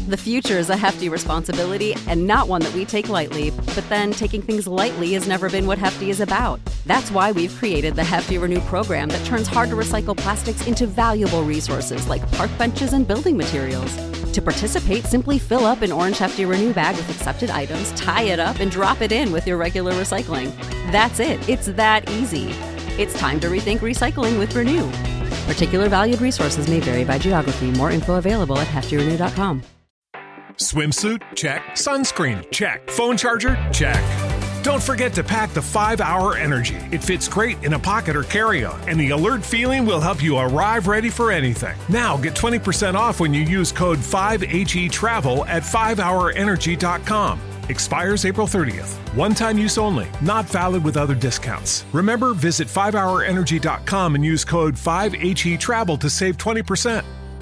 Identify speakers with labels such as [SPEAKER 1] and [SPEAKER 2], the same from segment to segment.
[SPEAKER 1] The future is a hefty responsibility and not one that we take lightly, but then taking things lightly has never been what Hefty is about. That's why we've created the Hefty Renew program that turns hard-to-recycle plastics into valuable resources like park benches and building materials. To participate, simply fill up an orange Hefty Renew bag with accepted items, tie it up, and drop it in with your regular recycling. That's it. It's that easy. It's time to rethink recycling with Renew. Particular valued resources may vary by geography. More info available at heftyrenew.com.
[SPEAKER 2] Swimsuit? Check. Sunscreen? Check. Phone charger? Check. Don't forget to pack the 5-Hour Energy. It fits great in a pocket or carry-on, and the alert feeling will help you arrive ready for anything. Now get 20% off when you use code 5HETRAVEL at 5hourenergy.com. Expires April 30th. One-time use only. Not valid with other discounts. Remember, visit 5hourenergy.com and use code 5HETRAVEL to save 20%.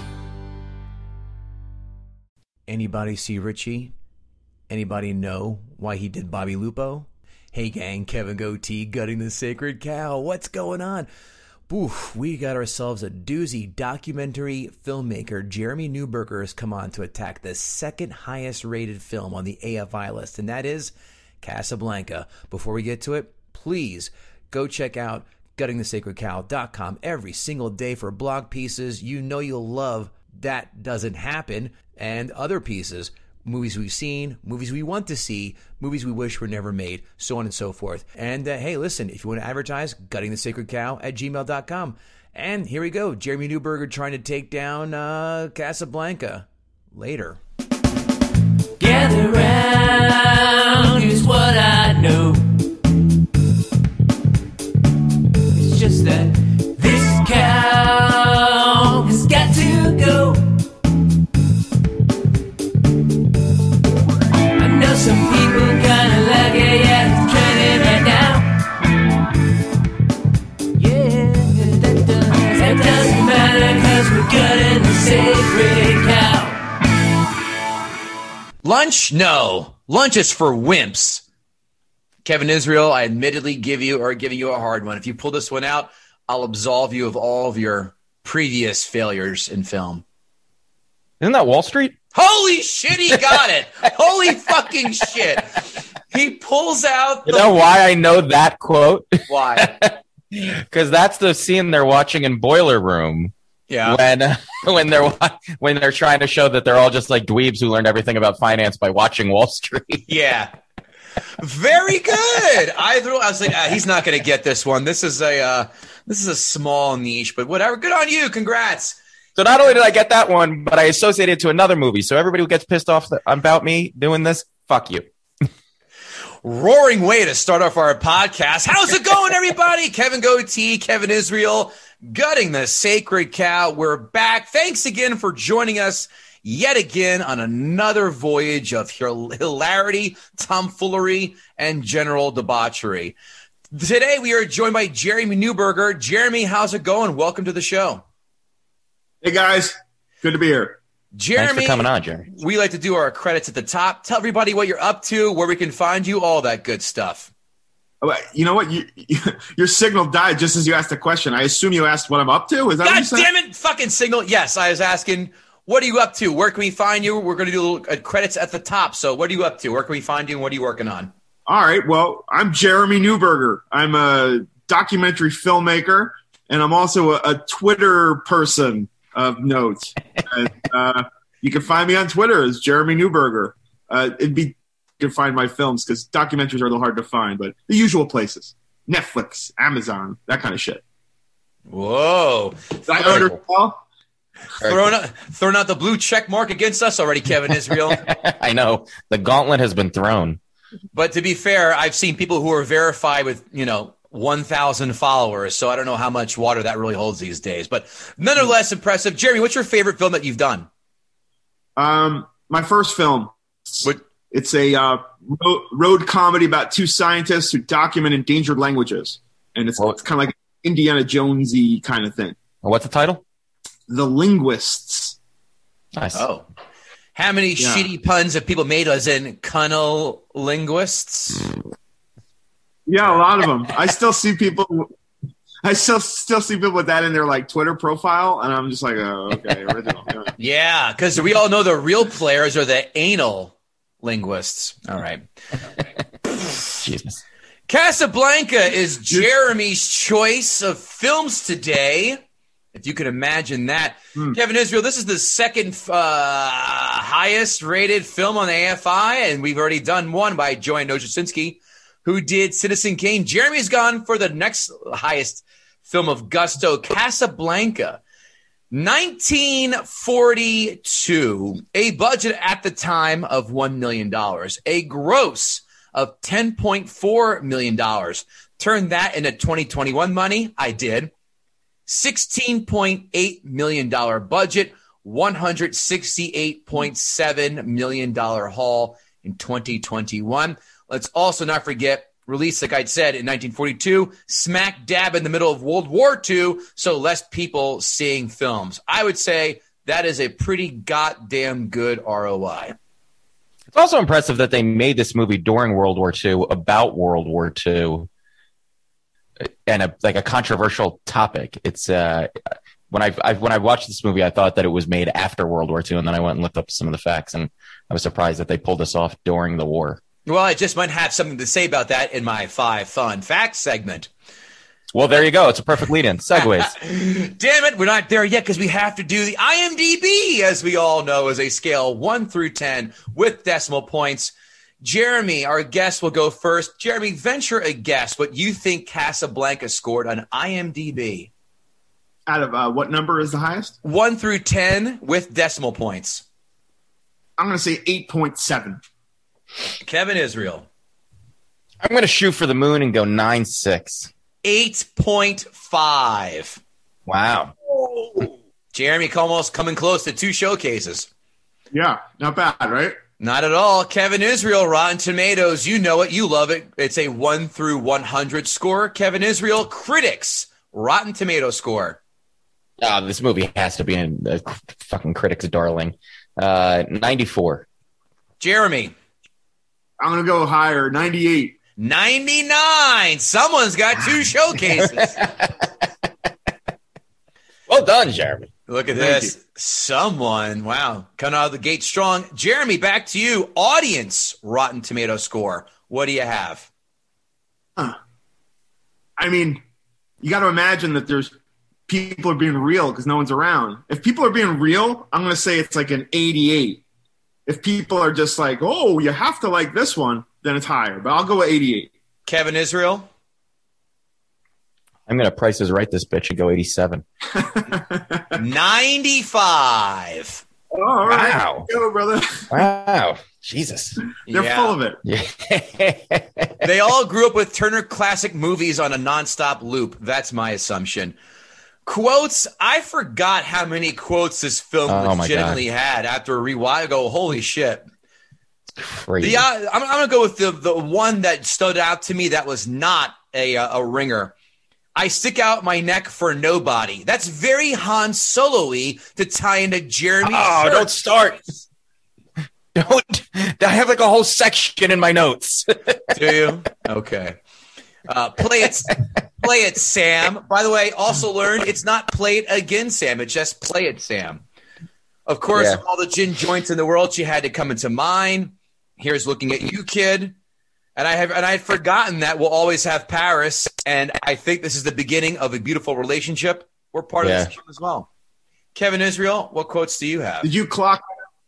[SPEAKER 3] Anybody see Richie? Anybody know why he did Bobby Lupo? Hey gang, Kevin Goatee gutting the sacred cow. What's going on? Oof, we got ourselves a doozy. Documentary filmmaker Jeremy Neuberger has come on to attack the second highest rated film on the AFI list, and that is Casablanca. Before we get to it, please go check out guttingthesacredcow.com every single day for blog pieces you know you'll love. That Doesn't Happen, and other pieces, movies we've seen, movies we want to see, movies we wish were never made, so on and so forth. And hey, listen, if you want to advertise, guttingthesacredcow@gmail.com. And here we go, Jeremy Neuberger trying to take down Casablanca later.
[SPEAKER 4] Gather round, here's what I know. It's just that this cow has got to go. I know some people kinda like it, yeah, it's trending right now. Yeah, that doesn't matter, cause we're gutting the sacred cow.
[SPEAKER 3] Lunch? No. Lunch is for wimps. Kevin Israel, I admittedly giving you a hard one. If you pull this one out, I'll absolve you of all of your previous failures in film.
[SPEAKER 5] Isn't that Wall Street?
[SPEAKER 3] Holy shit, he got it. Holy fucking shit. He pulls out
[SPEAKER 5] You know why I know that quote?
[SPEAKER 3] Why?
[SPEAKER 5] Because that's the scene they're watching in Boiler Room.
[SPEAKER 3] Yeah.
[SPEAKER 5] When they're trying to show that they're all just like dweebs who learned everything about finance by watching Wall Street.
[SPEAKER 3] Yeah. Very good. I was like, he's not going to get this one. This is a small niche, but whatever. Good on you. Congrats.
[SPEAKER 5] So not only did I get that one, but I associated it to another movie. So everybody who gets pissed off about me doing this, fuck you.
[SPEAKER 3] Roaring way to start off our podcast. How's it going, everybody? Kevin Goatee, Kevin Israel, gutting the sacred cow. We're back. Thanks again for joining us yet again on another voyage of hilarity, tomfoolery, and general debauchery. Today we are joined by Jeremy Neuberger. Jeremy, how's it going? Welcome to the show.
[SPEAKER 6] Hey guys, good to be here.
[SPEAKER 3] Jeremy,
[SPEAKER 5] thanks for coming on, Jeremy.
[SPEAKER 3] We like to do our credits at the top. Tell everybody what you're up to, where we can find you, all that good stuff.
[SPEAKER 6] You know what? Your signal died just as you asked the question. I assume you asked what I'm up to. Is that what you said?
[SPEAKER 3] God damn it, fucking signal. Yes, I was asking, what are you up to? Where can we find you? We're going to do credits at the top. So what are you up to? Where can we find you and what are you working on?
[SPEAKER 6] All right. Well, I'm Jeremy Neuberger. I'm a documentary filmmaker, and I'm also a Twitter person of note. And, you can find me on Twitter as Jeremy Neuberger. You can find my films because documentaries are a little hard to find, but the usual places: Netflix, Amazon, that kind of shit.
[SPEAKER 3] Whoa!
[SPEAKER 6] Did I order well?
[SPEAKER 3] Throwing out the blue check mark against us already, Kevin Israel.
[SPEAKER 5] I know the gauntlet has been thrown.
[SPEAKER 3] But to be fair, I've seen people who are verified with 1,000 followers, so I don't know how much water that really holds these days. But nonetheless, impressive. Jeremy, what's your favorite film that you've done?
[SPEAKER 6] My first film. It's a road comedy about two scientists who document endangered languages, and it's kind of like Indiana Jonesy kind of thing.
[SPEAKER 5] What's the title?
[SPEAKER 6] The Linguists.
[SPEAKER 5] Nice.
[SPEAKER 3] Oh, how many shitty puns have people made as in cunnilinguists?
[SPEAKER 6] Yeah, a lot of them. I still see people I still see people with that in their like Twitter profile, and I'm just like, oh, okay, original. Yeah.
[SPEAKER 3] Yeah, because we all know the real players are the anal linguists. All right.
[SPEAKER 5] Jesus.
[SPEAKER 3] Casablanca is Jeremy's choice of films today. If you could imagine that. Kevin Israel, this is the second highest rated film on the AFI, and we've already done one by Joanne Nojasinski, who did Citizen Kane. Jeremy's gone for the next highest film of gusto, Casablanca. 1942, a budget at the time of $1 million, a gross of $10.4 million. Turn that into 2021 money. I did. $16.8 million budget, $168.7 million haul in 2021. Let's also not forget, released, like I said, in 1942, smack dab in the middle of World War II, so less people seeing films. I would say that is a pretty goddamn good ROI.
[SPEAKER 5] It's also impressive that they made this movie during World War II, about World War II, and a controversial topic. It's when I watched this movie, I thought that it was made after World War II, and then I went and looked up some of the facts, and I was surprised that they pulled this off during the war.
[SPEAKER 3] Well, I just might have something to say about that in my 5 fun facts segment.
[SPEAKER 5] Well, there you go. It's a perfect lead-in. Segues.
[SPEAKER 3] Damn it, we're not there yet because we have to do the IMDb, as we all know, is a scale 1 through 10 with decimal points. Jeremy, our guest, will go first. Jeremy, venture a guess what you think Casablanca scored on IMDb.
[SPEAKER 6] Out of what number is the highest?
[SPEAKER 3] 1 through 10 with decimal points.
[SPEAKER 6] I'm going to say 8.7.
[SPEAKER 3] Kevin Israel.
[SPEAKER 5] I'm going to shoot for the moon and go 9.6.
[SPEAKER 3] 8.5.
[SPEAKER 5] Wow.
[SPEAKER 3] Jeremy almost coming close to 2 showcases.
[SPEAKER 6] Yeah, not bad, right?
[SPEAKER 3] Not at all. Kevin Israel, Rotten Tomatoes, you know it, you love it. It's a 1 through 100 score. Kevin Israel, critics, Rotten Tomato score.
[SPEAKER 5] This movie has to be a fucking critics' darling. 94.
[SPEAKER 3] Jeremy.
[SPEAKER 6] I'm going to go higher, 98.
[SPEAKER 3] 99. Someone's got 2 showcases.
[SPEAKER 5] Well done, Jeremy.
[SPEAKER 3] Look at
[SPEAKER 6] Thank
[SPEAKER 3] this. Someone, wow, coming out of the gate strong. Jeremy, back to you. Audience Rotten Tomato score. What do you have?
[SPEAKER 6] I mean, you got to imagine that there's people are being real because no one's around. If people are being real, I'm going to say it's like an 88. If people are just like, oh, you have to like this one, then it's higher. But I'll go with 88.
[SPEAKER 3] Kevin Israel?
[SPEAKER 5] I'm going to Price is Right this bitch and go 87.
[SPEAKER 3] 95.
[SPEAKER 6] Oh, all right.
[SPEAKER 5] Wow.
[SPEAKER 6] Go, brother.
[SPEAKER 5] Wow. Jesus.
[SPEAKER 6] They're full of it.
[SPEAKER 5] Yeah.
[SPEAKER 3] They all grew up with Turner Classic Movies on a nonstop loop. That's my assumption. Quotes. I forgot how many quotes this film legitimately had. After a rewatch, I go, holy shit.
[SPEAKER 5] Crazy.
[SPEAKER 3] I'm going to go with the one that stood out to me that was not a ringer. I stick out my neck for nobody. That's very Han Solo-y to tie into Jeremy's shirt.
[SPEAKER 5] Don't start. Don't. I have like a whole section in my notes.
[SPEAKER 3] Do you? Okay. Play it, Sam. By the way, also learned it's not play it again, Sam. It's just play it, Sam. Of course, of all the gin joints in the world, she had to come into mind. Here's looking at you, kid. And I had forgotten that we'll always have Paris, and I think this is the beginning of a beautiful relationship. We're part of this show as well. Kevin Israel, what quotes do you have?
[SPEAKER 6] Did you clock?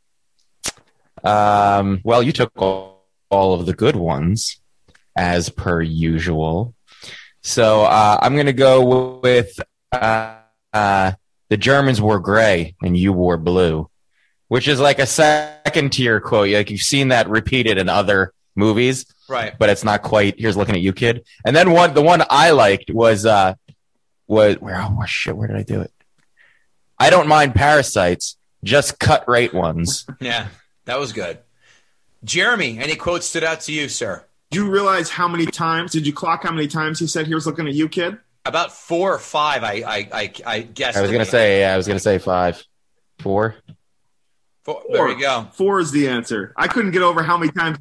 [SPEAKER 5] Well, you took all of the good ones, as per usual. So I'm going to go with the Germans wore gray and you wore blue, which is like a second-tier quote. Like you've seen that repeated in other movies.
[SPEAKER 3] Right.
[SPEAKER 5] But it's not quite, here's looking at you, kid. And then the one I liked was where did I do it? I don't mind parasites, just cut rate ones.
[SPEAKER 3] Yeah, that was good. Jeremy, any quotes stood out to you, sir?
[SPEAKER 6] Did you realize how many times, did you clock how many times he said, here's looking at you, kid?
[SPEAKER 3] About 4 or 5, I guess.
[SPEAKER 5] I was going to say 5. 4.
[SPEAKER 3] 4. There you go.
[SPEAKER 6] 4 is the answer. I couldn't get over how many times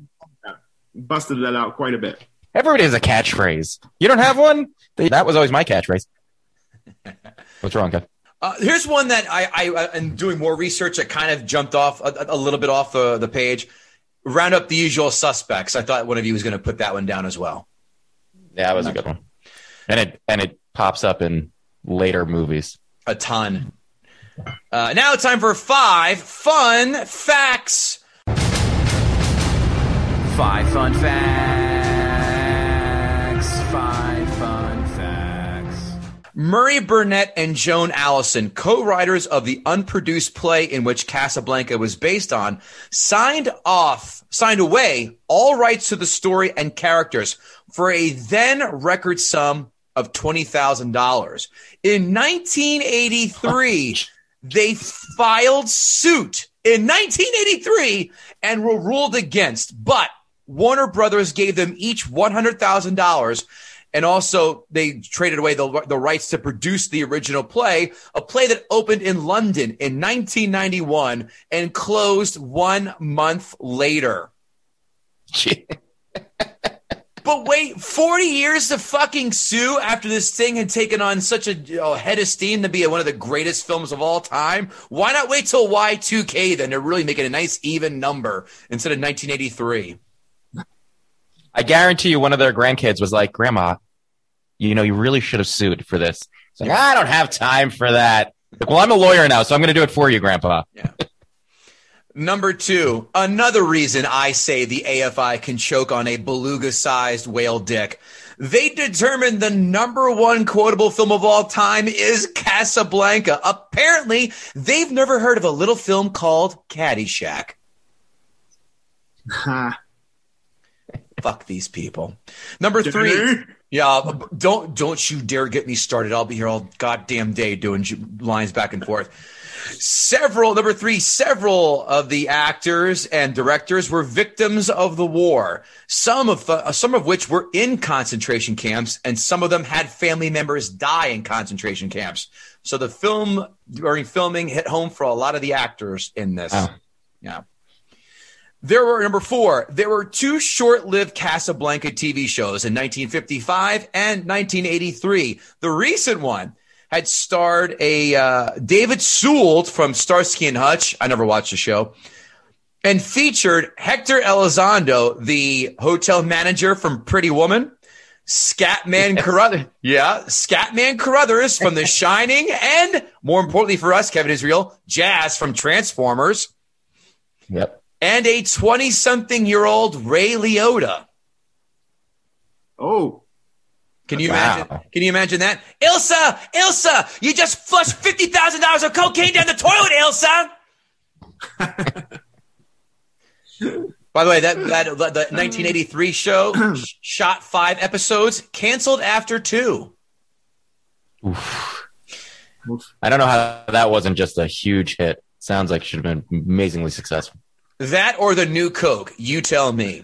[SPEAKER 6] busted that out quite a bit.
[SPEAKER 5] Everybody has a catchphrase. You don't have one? That was always my catchphrase. What's wrong, Kev?
[SPEAKER 3] Here's one that I in doing more research, I kind of jumped off a little bit off the page. Round Up the Usual Suspects. I thought one of you was going to put that one down as well.
[SPEAKER 5] Yeah, that was a good one. And it pops up in later movies.
[SPEAKER 3] A ton. Now it's time for 5 fun facts.
[SPEAKER 7] 5 fun facts. 5 fun facts.
[SPEAKER 3] Murray Burnett and Joan Allison, co-writers of the unproduced play in which Casablanca was based on, signed away all rights to the story and characters for a then record sum of $20,000. In 1983, they filed suit in 1983 and were ruled against, but Warner Brothers gave them each $100,000, and also they traded away the rights to produce the original play, a play that opened in London in 1991 and closed 1 month later. But wait, 40 years to fucking sue after this thing had taken on such a head of steam to be one of the greatest films of all time? Why not wait till Y2K then to really make it a nice even number instead of 1983?
[SPEAKER 5] I guarantee you one of their grandkids was like, Grandma, you really should have sued for this. It's like, I don't have time for that. Like, well, I'm a lawyer now, so I'm going to do it for you, Grandpa.
[SPEAKER 3] Yeah. Number 2, another reason I say the AFI can choke on a beluga-sized whale dick. They determined the number 1 quotable film of all time is Casablanca. Apparently, they've never heard of a little film called Caddyshack. Fuck these people. Number 3. Yeah, don't you dare get me started. I'll be here all goddamn day doing lines back and forth. Number 3, several of the actors and directors were victims of the war. Some of which were in concentration camps, and some of them had family members die in concentration camps. So the film during filming hit home for a lot of the actors in this. Oh. Yeah. Number 4, there were 2 short-lived Casablanca TV shows in 1955 and 1983. The recent one had starred a David Soult from Starsky and Hutch. I never watched the show. And featured Hector Elizondo, the hotel manager from Pretty Woman, Scatman Carruthers from The Shining, and more importantly for us, Kevin Israel, Jazz from Transformers.
[SPEAKER 5] Yep.
[SPEAKER 3] And a 20-something-year-old Ray Liotta.
[SPEAKER 6] Oh.
[SPEAKER 3] Can you imagine that? Ilsa, you just flushed $50,000 of cocaine down the toilet, Ilsa. By the way, that the 1983 show shot 5 episodes, canceled after 2.
[SPEAKER 5] Oof. I don't know how that wasn't just a huge hit. Sounds like it should have been amazingly successful.
[SPEAKER 3] That or the new Coke, you tell me.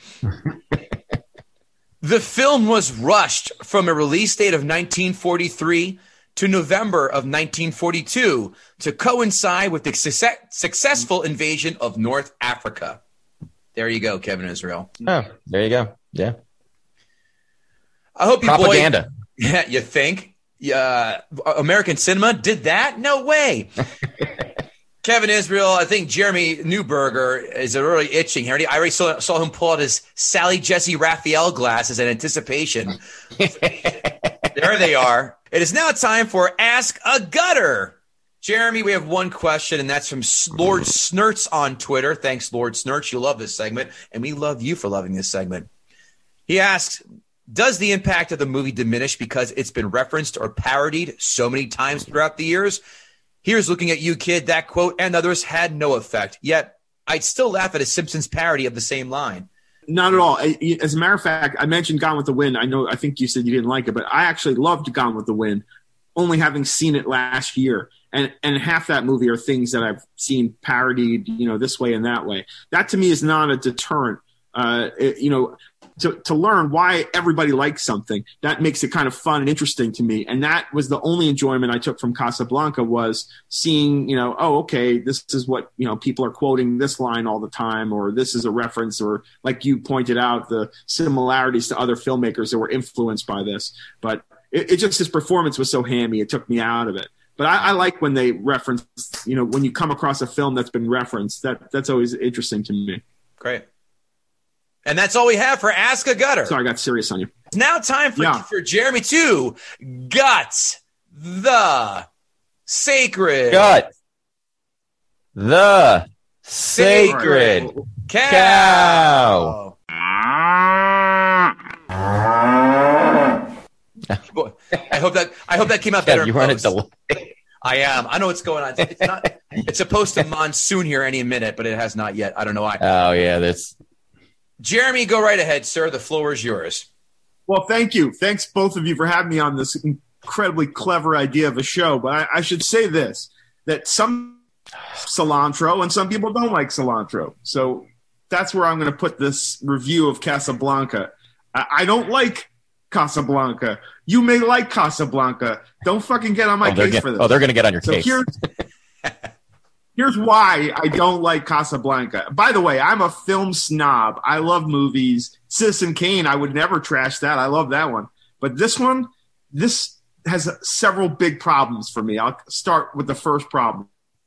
[SPEAKER 3] The film was rushed from a release date of 1943 to November of 1942 to coincide with the successful invasion of North Africa. There you go, Kevin Israel.
[SPEAKER 5] Oh, there you go. Yeah.
[SPEAKER 3] I hope you
[SPEAKER 5] propaganda.
[SPEAKER 3] Yeah, you think? Yeah, American cinema did that? No way. Kevin Israel, I think Jeremy Newberger is really itching here. I already saw him pull out his Sally Jesse Raphael glasses in anticipation. There they are. It is now time for Ask a Gutter. Jeremy, we have one question, and that's from Lord Snurts on Twitter. Thanks, Lord Snurts. You love this segment, and we love you for loving this segment. He asks, does the impact of the movie diminish because it's been referenced or parodied so many times throughout the years? Here's looking at you, kid. That quote and others had no effect. Yet, I'd still laugh at a Simpsons parody of the same line.
[SPEAKER 6] Not at all. As a matter of fact, I mentioned Gone with the Wind. I think you said you didn't like it, but I actually loved Gone with the Wind, only having seen it last year. And half that movie are things that I've seen parodied, this way and that way. That to me is not a deterrent. To learn why everybody likes something, that makes it kind of fun and interesting to me. And that was the only enjoyment I took from Casablanca, was seeing, this is what, people are quoting this line all the time, or this is a reference, or like you pointed out, the similarities to other filmmakers that were influenced by this. But it just his performance was so hammy. It took me out of it. But I like when they reference, when you come across a film that's been referenced, that's always interesting to me.
[SPEAKER 3] Great. And that's all we have for Ask a Gutter.
[SPEAKER 6] Sorry, I got serious on you.
[SPEAKER 3] It's now time for Jeremy to gut the sacred.
[SPEAKER 5] Gut the sacred cow.
[SPEAKER 3] I hope that came out better.
[SPEAKER 5] You run a delay.
[SPEAKER 3] I am. I know what's going on. It's supposed to monsoon here any minute, but it has not yet. I don't know why.
[SPEAKER 5] Oh yeah, that's.
[SPEAKER 3] Jeremy, go right ahead, sir. The floor is yours.
[SPEAKER 6] Well, thank you. Thanks both of you for having me on this incredibly clever idea of a show. But I should say this: that some cilantro and some people don't like cilantro. So that's where I'm going to put this review of Casablanca. I don't like Casablanca. You may like Casablanca. Don't fucking get on my case for this.
[SPEAKER 5] Oh, they're going to get on your case.
[SPEAKER 6] Here's why I don't like Casablanca. By the way, I'm a film snob. I love movies. Citizen Kane, I would never trash that. I love that one. But this has several big problems for me. I'll start with the first problem.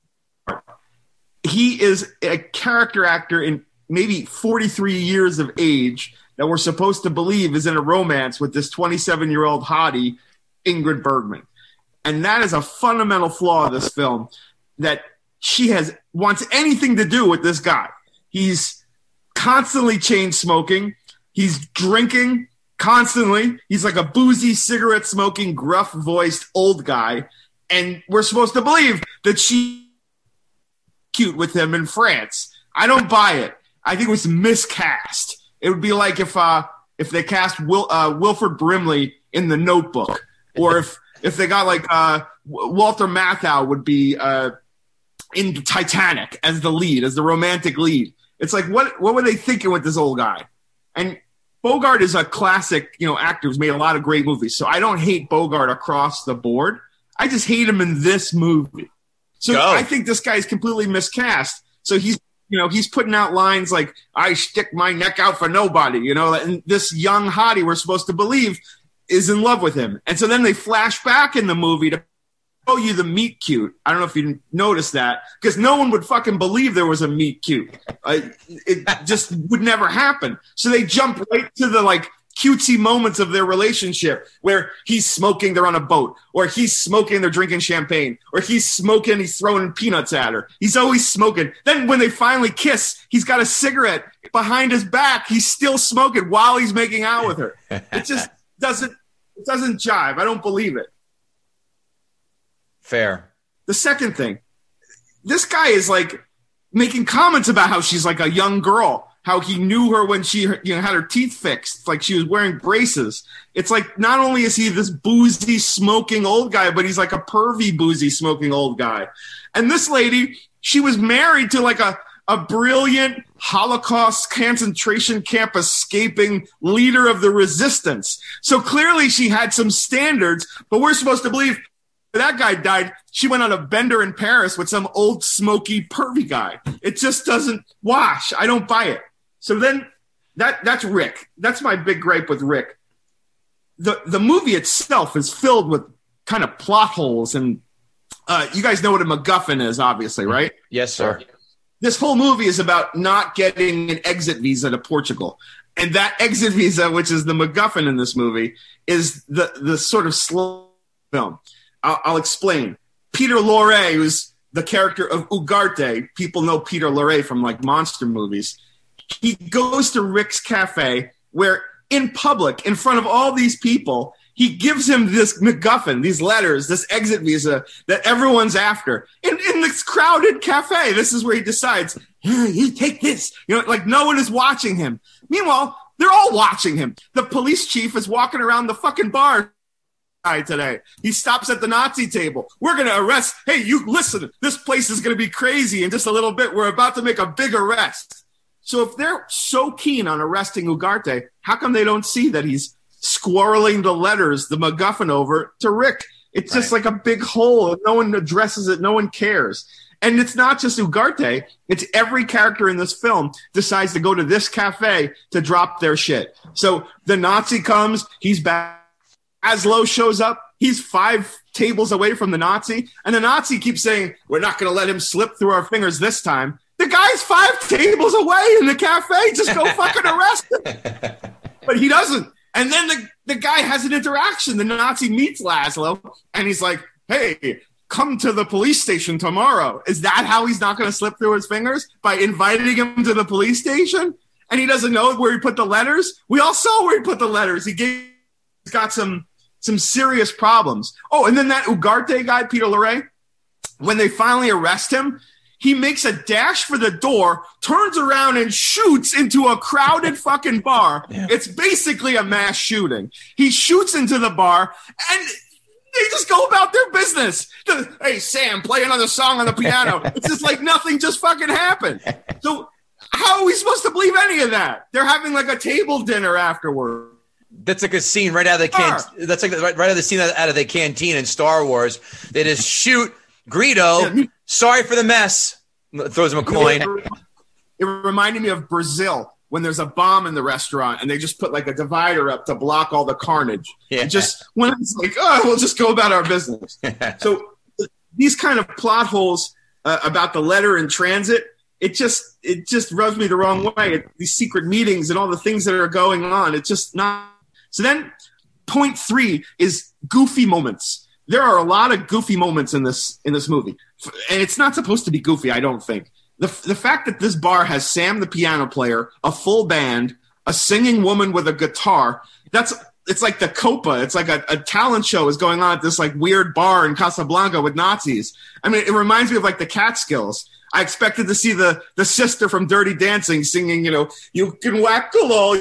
[SPEAKER 6] He is a character actor in maybe 43 years of age that we're supposed to believe is in a romance with this 27-year-old hottie, Ingrid Bergman. And that is a fundamental flaw of this film, that she wants anything to do with this guy. He's constantly chain smoking. He's drinking constantly. He's like a boozy, cigarette-smoking, gruff-voiced old guy. And we're supposed to believe that she's cute with him in France. I don't buy it. I think it was miscast. It would be like if they cast Wilford Brimley in The Notebook, or if they got like Walter Matthau would be in Titanic as the lead, as the romantic lead. It's like, what were they thinking with this old guy? And Bogart is a classic, actor who's made a lot of great movies. So I don't hate Bogart across the board. I just hate him in this movie. So I think this guy is completely miscast. So he's putting out lines like, I stick my neck out for nobody, and this young hottie we're supposed to believe is in love with him. And so then they flash back in the movie to show you the meet cute. I don't know if you noticed that, because no one would fucking believe there was a meet cute. It just would never happen. So they jump right to the cutesy moments of their relationship where he's smoking, they're on a boat, or he's smoking, they're drinking champagne, or he's smoking, he's throwing peanuts at her. He's always smoking. Then when they finally kiss, he's got a cigarette behind his back. He's still smoking while he's making out with her. It just doesn't jive. I don't believe it.
[SPEAKER 3] Fair.
[SPEAKER 6] The second thing, this guy is making comments about how she's like a young girl, how he knew her when she had her teeth fixed, like she was wearing braces. It's like, not only is he this boozy smoking old guy, but he's like a pervy boozy smoking old guy. And this lady, she was married to a brilliant Holocaust concentration camp escaping leader of the resistance. So clearly she had some standards, but we're supposed to believe that guy died. She went on a bender in Paris with some old smoky pervy guy. It just doesn't wash. I don't buy it. So then that's Rick. That's my big gripe with Rick. The movie itself is filled with kind of plot holes, and you guys know what a MacGuffin is, obviously, right?
[SPEAKER 3] Yes, sir.
[SPEAKER 6] This whole movie is about not getting an exit visa to Portugal. And that exit visa, which is the MacGuffin in this movie, is the sort of slow film. I'll explain. Peter Lorre, who's the character of Ugarte, people know Peter Lorre from monster movies. He goes to Rick's cafe where in public, in front of all these people, he gives him this MacGuffin, these letters, this exit visa that everyone's after. In this crowded cafe, this is where he decides, you take this. No one is watching him. Meanwhile, they're all watching him. The police chief is walking around the fucking bar today. He stops at the Nazi table. We're going to arrest. Hey, you listen, this place is going to be crazy in just a little bit. We're about to make a big arrest. So if they're so keen on arresting Ugarte, how come they don't see that he's squirreling the letters, the MacGuffin over to Rick? It's just like a big hole. No one addresses it. No one cares. And it's not just Ugarte. It's every character in this film decides to go to this cafe to drop their shit. So the Nazi comes. He's back Laszlo shows up. He's 5 tables away from the Nazi, and the Nazi keeps saying, "We're not going to let him slip through our fingers this time." The guy's 5 tables away in the cafe. Just go fucking arrest him. But he doesn't. And then the guy has an interaction. The Nazi meets Laszlo, and he's like, "Hey, come to the police station tomorrow." Is that how he's not going to slip through his fingers? By inviting him to the police station? And he doesn't know where he put the letters? We all saw where he put the letters. He's got some serious problems. Oh, and then that Ugarte guy, Peter Lorre, when they finally arrest him, he makes a dash for the door, turns around and shoots into a crowded fucking bar. Yeah. It's basically a mass shooting. He shoots into the bar, and they just go about their business. Hey, Sam, play another song on the piano. It's just like nothing just fucking happened. So how are we supposed to believe any of that? They're having like a table dinner afterward.
[SPEAKER 3] That's like a scene right out of the That's like right out of the scene out of the canteen in Star Wars. They just shoot Greedo. Sorry for the mess. Throws him a coin.
[SPEAKER 6] It reminded me of Brazil when there's a bomb in the restaurant and they just put like a divider up to block all the carnage. Yeah. Just when it's like, we'll just go about our business. So these kind of plot holes about the letter in transit, it just rubs me the wrong way. These secret meetings and all the things that are going on, it's just not. So then point 3 is goofy moments. There are a lot of goofy moments in this movie. And it's not supposed to be goofy, I don't think. The fact that this bar has Sam the piano player, a full band, a singing woman with a guitar, it's like the Copa. It's like a talent show is going on at this like weird bar in Casablanca with Nazis. I mean, it reminds me of like the Catskills. I expected to see the sister from Dirty Dancing singing, "You can whack the law."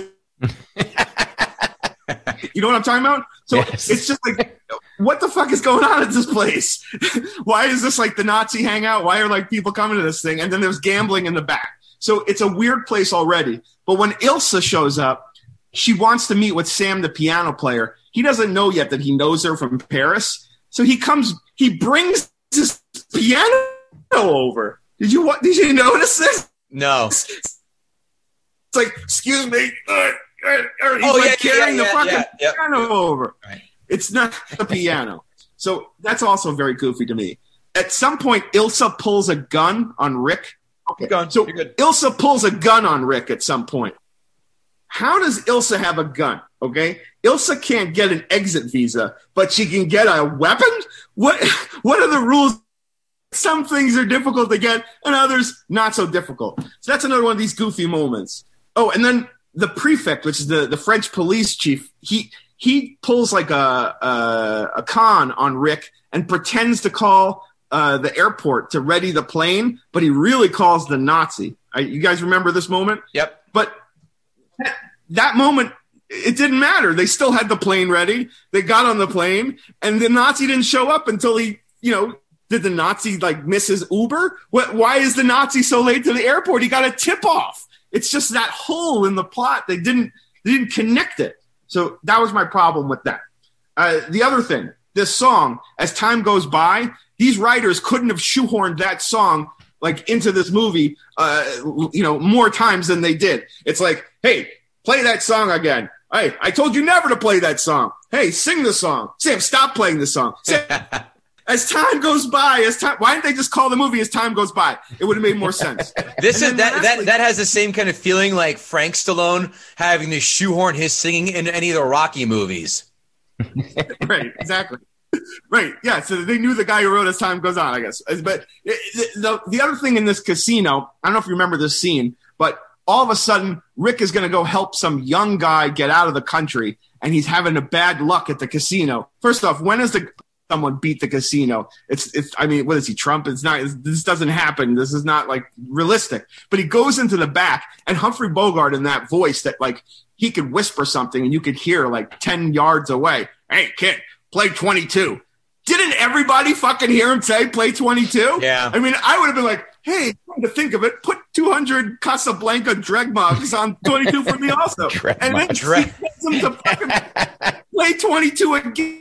[SPEAKER 6] You know what I'm talking about? So yes. It's just like, what the fuck is going on at this place? Why is this like the Nazi hangout? Why are like people coming to this thing? And then there's gambling in the back. So it's a weird place already. But when Ilsa shows up, she wants to meet with Sam, the piano player. He doesn't know yet that he knows her from Paris. So he brings his piano over. Did you notice this?
[SPEAKER 3] No.
[SPEAKER 6] It's like, excuse me. He's carrying the fucking piano over. Right. It's not the piano. So that's also very goofy to me. At some point, Ilsa pulls a gun on Rick. Okay. So Ilsa pulls a gun on Rick at some point. How does Ilsa have a gun? Okay. Ilsa can't get an exit visa, but she can get a weapon? What are the rules? Some things are difficult to get and others not so difficult. So that's another one of these goofy moments. Oh, and then the prefect, which is the French police chief, he pulls like a con on Rick and pretends to call the airport to ready the plane, but he really calls the Nazi. You guys remember this moment?
[SPEAKER 3] Yep.
[SPEAKER 6] But that moment, it didn't matter. They still had the plane ready. They got on the plane, and the Nazi didn't show up until he, did the Nazi like miss his Uber? Why is the Nazi so late to the airport? He got a tip off. It's just that hole in the plot. They didn't connect it. So that was my problem with that. The other thing, this song, as time goes by, these writers couldn't have shoehorned that song like into this movie, more times than they did. It's like, hey, play that song again. Hey, I told you never to play that song. Hey, sing the song. Sam, stop playing the song. Sam, as time goes by, why didn't they just call the movie As Time Goes By? It would have made more sense.
[SPEAKER 3] That has the same kind of feeling like Frank Stallone having to shoehorn his singing into any of the Rocky movies.
[SPEAKER 6] Right, exactly. Right, yeah. So they knew the guy who wrote As Time Goes On, I guess. But the other thing in this casino, I don't know if you remember this scene, but all of a sudden Rick is going to go help some young guy get out of the country, and he's having a bad luck at the casino. First off, when is someone beat the casino? I mean, what is he, Trump? This doesn't happen. This is not like realistic. But he goes into the back, and Humphrey Bogart in that voice that like he could whisper something and you could hear like 10 yards away. Hey, kid, play 22. Didn't everybody fucking hear him say play 22?
[SPEAKER 3] Yeah.
[SPEAKER 6] I mean, I would have been like, hey, come to think of it, put 200 Casablanca Dreg mugs on 22 for me also. And then he gets him to fucking play 22 again.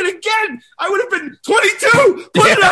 [SPEAKER 6] I would have been 22. Put it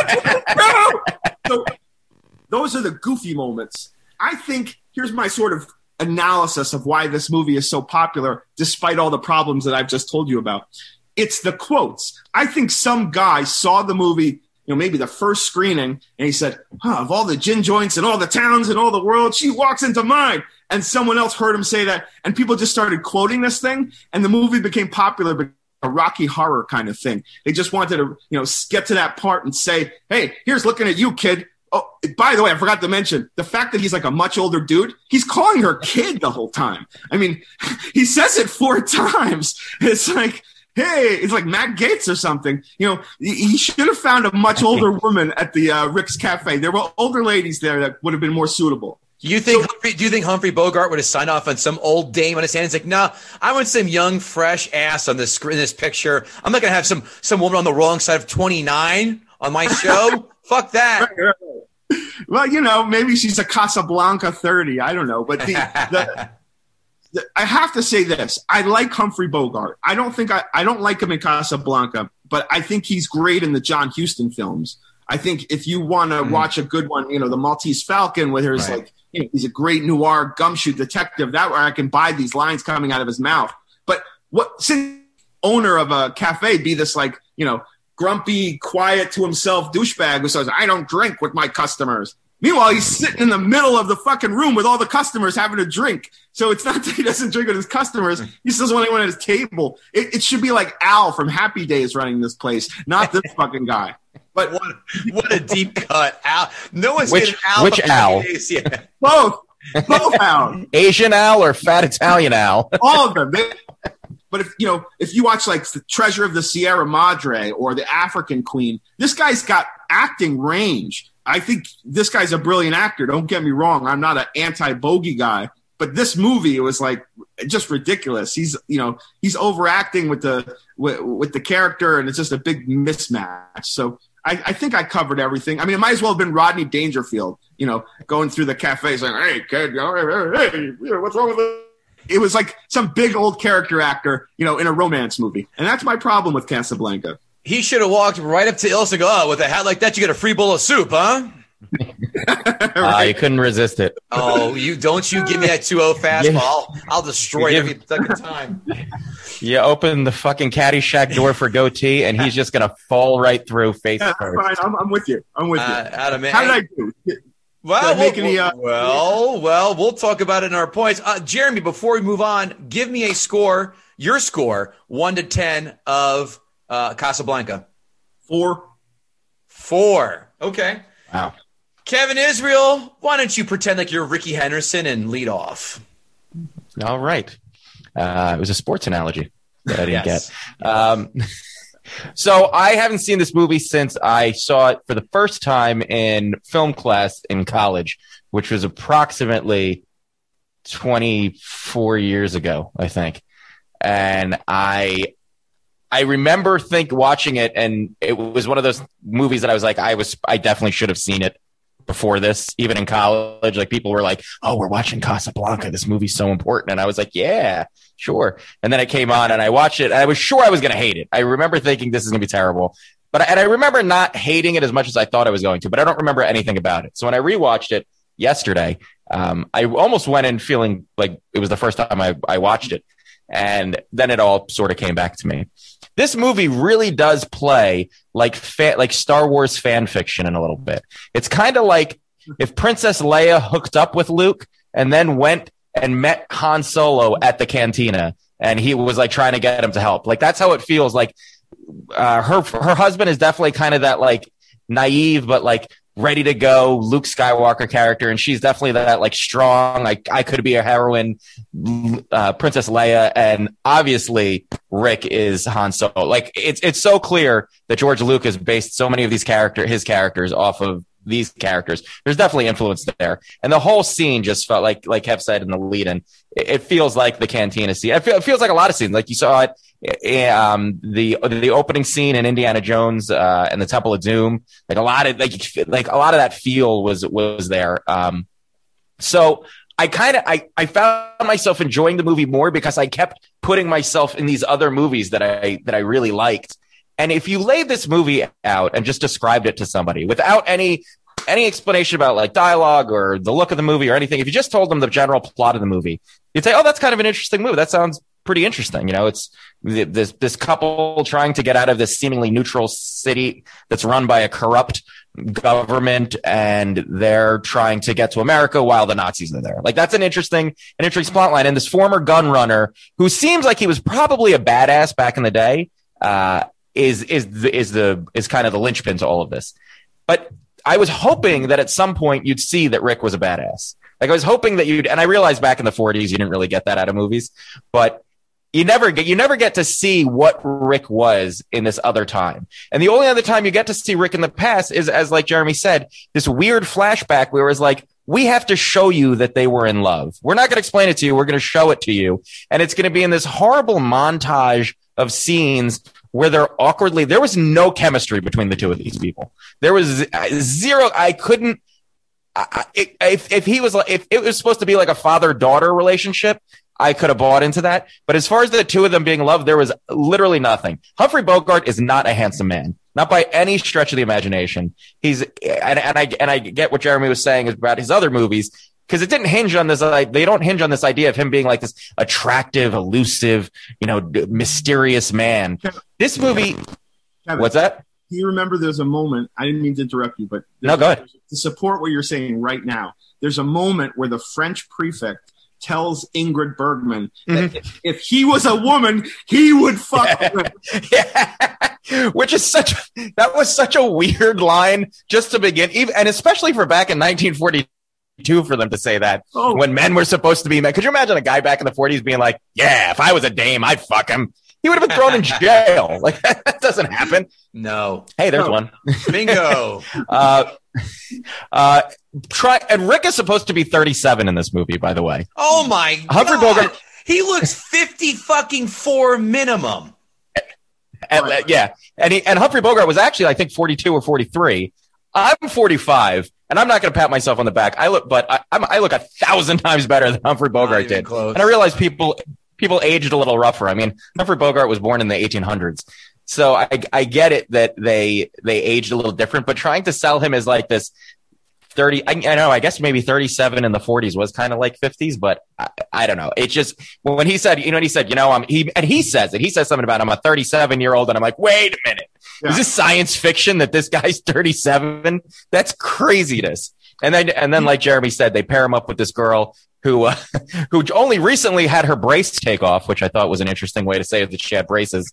[SPEAKER 6] up. So those are the goofy moments. I think here's my sort of analysis of why this movie is so popular, despite all the problems that I've just told you about. It's the quotes. I think some guy saw the movie, maybe the first screening, and he said, of all the gin joints and all the towns in all the world, she walks into mine. And someone else heard him say that, and people just started quoting this thing, and the movie became popular, but a Rocky Horror kind of thing. They just wanted to, get to that part and say, hey, here's looking at you, kid. Oh, by the way, I forgot to mention the fact that he's like a much older dude. He's calling her kid the whole time. I mean, he says it 4 times. It's like, hey, it's like Matt Gaetz or something. He should have found a much older woman at the Rick's Cafe. There were older ladies there that would have been more suitable.
[SPEAKER 8] Do you think Humphrey Bogart would have signed off on some old dame on his hand? He's like, no, I want some young, fresh ass on this screen, this picture. I'm not going to have some woman on the wrong side of 29 on my show. Fuck that.
[SPEAKER 6] Well, maybe she's a Casablanca 30. I don't know. But I have to say this. I like Humphrey Bogart. I don't like him in Casablanca, but I think he's great in the John Huston films. I think if you want to watch a good one, the Maltese Falcon, where there's he's a great noir gumshoe detective, that where I can buy these lines coming out of his mouth. But since owner of a cafe be this grumpy, quiet to himself douchebag who says, I don't drink with my customers. Meanwhile, he's sitting in the middle of the fucking room with all the customers having a drink. So it's not that he doesn't drink with his customers. He just doesn't want anyone at his table. It should be like Al from Happy Days running this place, not this fucking guy. But
[SPEAKER 8] what a deep cut. Al. No one's getting Al.
[SPEAKER 5] Which Al?
[SPEAKER 6] Yeah. Both Al.
[SPEAKER 5] Asian Al or fat Italian Al?
[SPEAKER 6] All of them. But if you watch like the Treasure of the Sierra Madre or the African Queen, this guy's got acting range. I think this guy's a brilliant actor. Don't get me wrong. I'm not an anti-bogey guy, but this movie, it was like just ridiculous. He's overacting with the character, and it's just a big mismatch. So I think I covered everything. I mean, it might as well have been Rodney Dangerfield, going through the cafe saying, hey, kid, hey, what's wrong with it? It was like some big old character actor, in a romance movie. And that's my problem with Casablanca.
[SPEAKER 8] He should have walked right up to Ilsa and go, oh, with a hat like that, you get a free bowl of soup, huh?
[SPEAKER 5] You couldn't resist it.
[SPEAKER 8] Oh, you give me that 2-0 fastball. I'll destroy it every second time.
[SPEAKER 5] You open the fucking Caddyshack door for Goatee, and he's just going to fall right through face first.
[SPEAKER 6] Fine. I'm with you.
[SPEAKER 8] Adam,
[SPEAKER 6] how did I do?
[SPEAKER 8] Well, we'll talk about it in our points. Jeremy, before we move on, give me a score, your score, 1 to 10 of Casablanca.
[SPEAKER 6] 4.
[SPEAKER 8] Okay.
[SPEAKER 5] Wow.
[SPEAKER 8] Kevin Israel, why don't you pretend like you're Ricky Henderson and lead off?
[SPEAKER 5] All right. It was a sports analogy that I didn't get. So I haven't seen this movie since I saw it for the first time in film class in college, which was approximately 24 years ago, I think. And I remember watching it, and it was one of those movies that I was like, I definitely should have seen it before this, even in college. Like, people were like, oh, we're watching Casablanca, this movie's so important. And I was like, yeah, sure. And then it came on and I watched it, and I was sure I was going to hate it. I remember thinking this is going to be terrible, and I remember not hating it as much as I thought I was going to, but I don't remember anything about it. So when I rewatched it yesterday, I almost went in feeling like it was the first time I watched it. And then it all sort of came back to me. This movie really does play like Star Wars fan fiction in a little bit. It's kind of like if Princess Leia hooked up with Luke and then went and met Han Solo at the cantina, and he was like trying to get him to help. Like, that's how it feels. Like her husband is definitely kind of that like naive but like ready to go Luke Skywalker character, and she's definitely that like strong, like I could be a heroine Princess Leia, and obviously Rick is Han Solo. Like, it's so clear that George Lucas based so many of his characters off of these characters. There's definitely influence there, and the whole scene just felt like Kev said in the lead-in, it feels like the cantina scene. It feels like a lot of scenes, like you saw it the opening scene in Indiana Jones and the Temple of Doom. Like a lot of that feel was there. So I found myself enjoying the movie more because I kept putting myself in these other movies that I really liked. And if you laid this movie out and just described it to somebody without any explanation about like dialogue or the look of the movie or anything, if you just told them the general plot of the movie, you'd say, oh, that's kind of an interesting movie. That sounds pretty interesting. You know, it's this couple trying to get out of this seemingly neutral city that's run by a corrupt government, and they're trying to get to America while the Nazis are there. Like, that's an interesting plot line. And this former gun runner, who seems like he was probably a badass back in the day, is kind of the linchpin to all of this. But I was hoping that at some point you'd see that Rick was a badass. Like, I was hoping that and I realized back in the 40s you didn't really get that out of movies, but you never get to see what Rick was in this other time. And the only other time you get to see Rick in the past is, as like Jeremy said, this weird flashback where it's like, we have to show you that they were in love. We're not going to explain it to you. We're going to show it to you. And it's going to be in this horrible montage of scenes where there was no chemistry between the two of these people. There was zero. I couldn't, if it was supposed to be like a father-daughter relationship, I could have bought into that. But as far as the two of them being in love, there was literally nothing. Humphrey Bogart is not a handsome man, not by any stretch of the imagination. I get what Jeremy was saying about his other movies, because it didn't hinge on this. They don't hinge on this idea of him being like this attractive, elusive, mysterious man. This movie,
[SPEAKER 6] Kevin,
[SPEAKER 5] what's that?
[SPEAKER 6] Do you remember there's a moment, I didn't mean to interrupt you, but
[SPEAKER 5] no, go ahead.
[SPEAKER 6] To support what you're saying right now, there's a moment where the French prefect tells Ingrid Bergman that if he was a woman, he would fuck her.
[SPEAKER 5] Yeah. Which is that was such a weird line just to begin, and especially for back in 1942 for them to say that when men were supposed to be men. Could you imagine a guy back in the 40s being like, yeah, if I was a dame, I'd fuck him? He would have been thrown in jail. Like, that doesn't happen.
[SPEAKER 8] No.
[SPEAKER 5] Hey, there's one.
[SPEAKER 8] Bingo.
[SPEAKER 5] And Rick is supposed to be 37 in this movie, by the way.
[SPEAKER 8] Oh my
[SPEAKER 5] Humphrey
[SPEAKER 8] God.
[SPEAKER 5] Bogart.
[SPEAKER 8] He looks 54 minimum.
[SPEAKER 5] Yeah. And Humphrey Bogart was actually, I think, 42 or 43. I'm 45, and I'm not going to pat myself on the back. I look 1,000 times better than Humphrey Bogart did.
[SPEAKER 8] Close.
[SPEAKER 5] And I realize people aged a little rougher. I mean, Humphrey Bogart was born in the 1800s. So I get it that they aged a little different, but trying to sell him as like this 30, I guess maybe 37 in the 40s was kind of like 50s, but I don't know. It's just when he said, he says something about I'm a 37-year-old, and I'm like, wait a minute. Yeah. Is this science fiction that this guy's 37? That's craziness. And then like Jeremy said, they pair him up with this girl who only recently had her brace take off, which I thought was an interesting way to say it, that she had braces.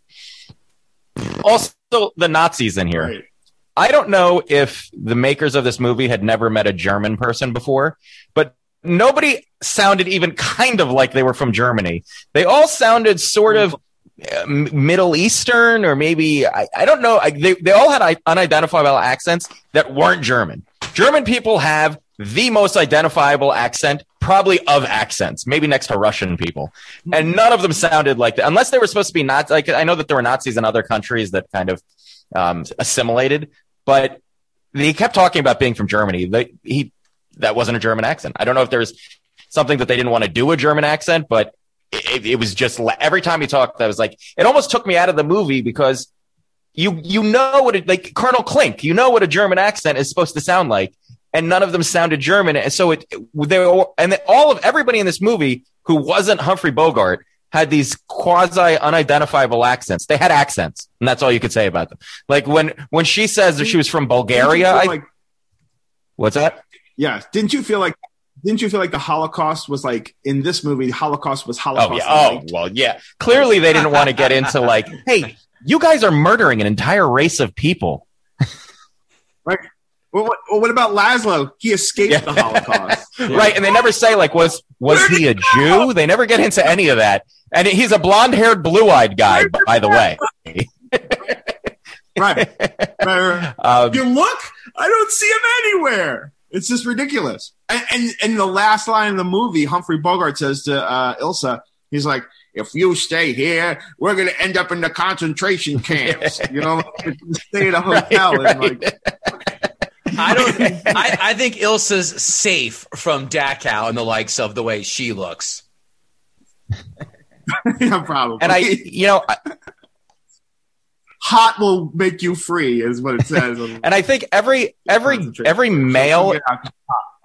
[SPEAKER 5] Also, the Nazis in here. Right. I don't know if the makers of this movie had never met a German person before, but nobody sounded even kind of like they were from Germany. They all sounded sort of Middle Eastern, or maybe, I don't know. They all had unidentifiable accents that weren't German. German people have the most identifiable accent, probably of accents, maybe next to Russian people. And none of them sounded like that, unless they were supposed to be not like, I know that there were Nazis in other countries that kind of assimilated, but they kept talking about being from Germany. That wasn't a German accent. I don't know if there's something that they didn't want to do a German accent, but it was just every time he talked, I was like, it almost took me out of the movie, because you know what like Colonel Klink, you know what a German accent is supposed to sound like, and none of them sounded German. And so everybody in this movie who wasn't Humphrey Bogart had these quasi unidentifiable accents. They had accents, and that's all you could say about them. Like when she says that she was from Bulgaria, what's that?
[SPEAKER 6] Yeah, didn't you feel like the Holocaust was like, in this movie, the Holocaust was Holocaust?
[SPEAKER 5] Well, yeah. Clearly they didn't want to get into like, hey, you guys are murdering an entire race of people.
[SPEAKER 6] Right. Well, what about Laszlo? He escaped the Holocaust.
[SPEAKER 5] Yeah. Right, and they never say, like, was he a Jew? They never get into any of that. And he's a blonde-haired, blue-eyed guy, by the way.
[SPEAKER 6] Right. You look, I don't see him anywhere. It's just ridiculous. And the last line of the movie, Humphrey Bogart says to Ilsa, he's like, if you stay here, we're going to end up in the concentration camps. Stay at a hotel. Right. And like,
[SPEAKER 8] I think Ilsa's safe from Dachau and the likes of the way she looks.
[SPEAKER 6] Yeah, probably.
[SPEAKER 5] And
[SPEAKER 6] hot will make you free is what it says.
[SPEAKER 5] And I think every male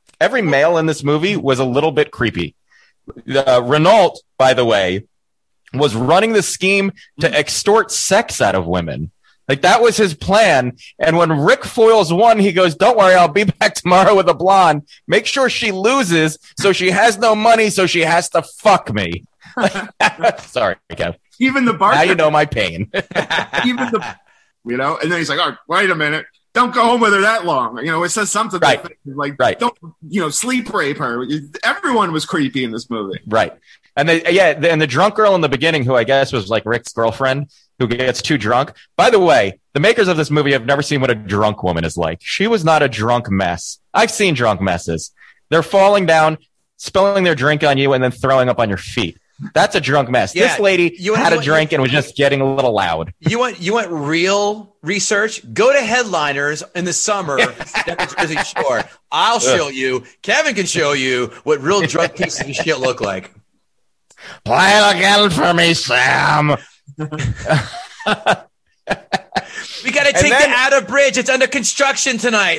[SPEAKER 5] in this movie was a little bit creepy. Renault, by the way, was running the scheme to extort sex out of women. Like, that was his plan. And when Rick foils one, he goes, don't worry, I'll be back tomorrow with a blonde. Make sure she loses so she has no money, so she has to fuck me. Sorry, Kev.
[SPEAKER 6] Even the bartender.
[SPEAKER 5] Now you know my pain.
[SPEAKER 6] Even the, and then he's like, oh, wait a minute. Don't go home with her that long. It says something like, don't, sleep rape her. Everyone was creepy in this movie.
[SPEAKER 5] Right. And the drunk girl in the beginning, who I guess was like Rick's girlfriend, who gets too drunk. By the way, the makers of this movie have never seen what a drunk woman is like. She was not a drunk mess. I've seen drunk messes. They're falling down, spilling their drink on you, and then throwing up on your feet. That's a drunk mess. Yeah, this lady had a drink and was just getting a little loud.
[SPEAKER 8] You want real research? Go to Headliners in the summer at the Jersey Shore. I'll show you. Kevin can show you what real drunk pieces of shit look like.
[SPEAKER 5] Play it again for me, Sam.
[SPEAKER 8] We got to take the outer bridge. It's under construction tonight.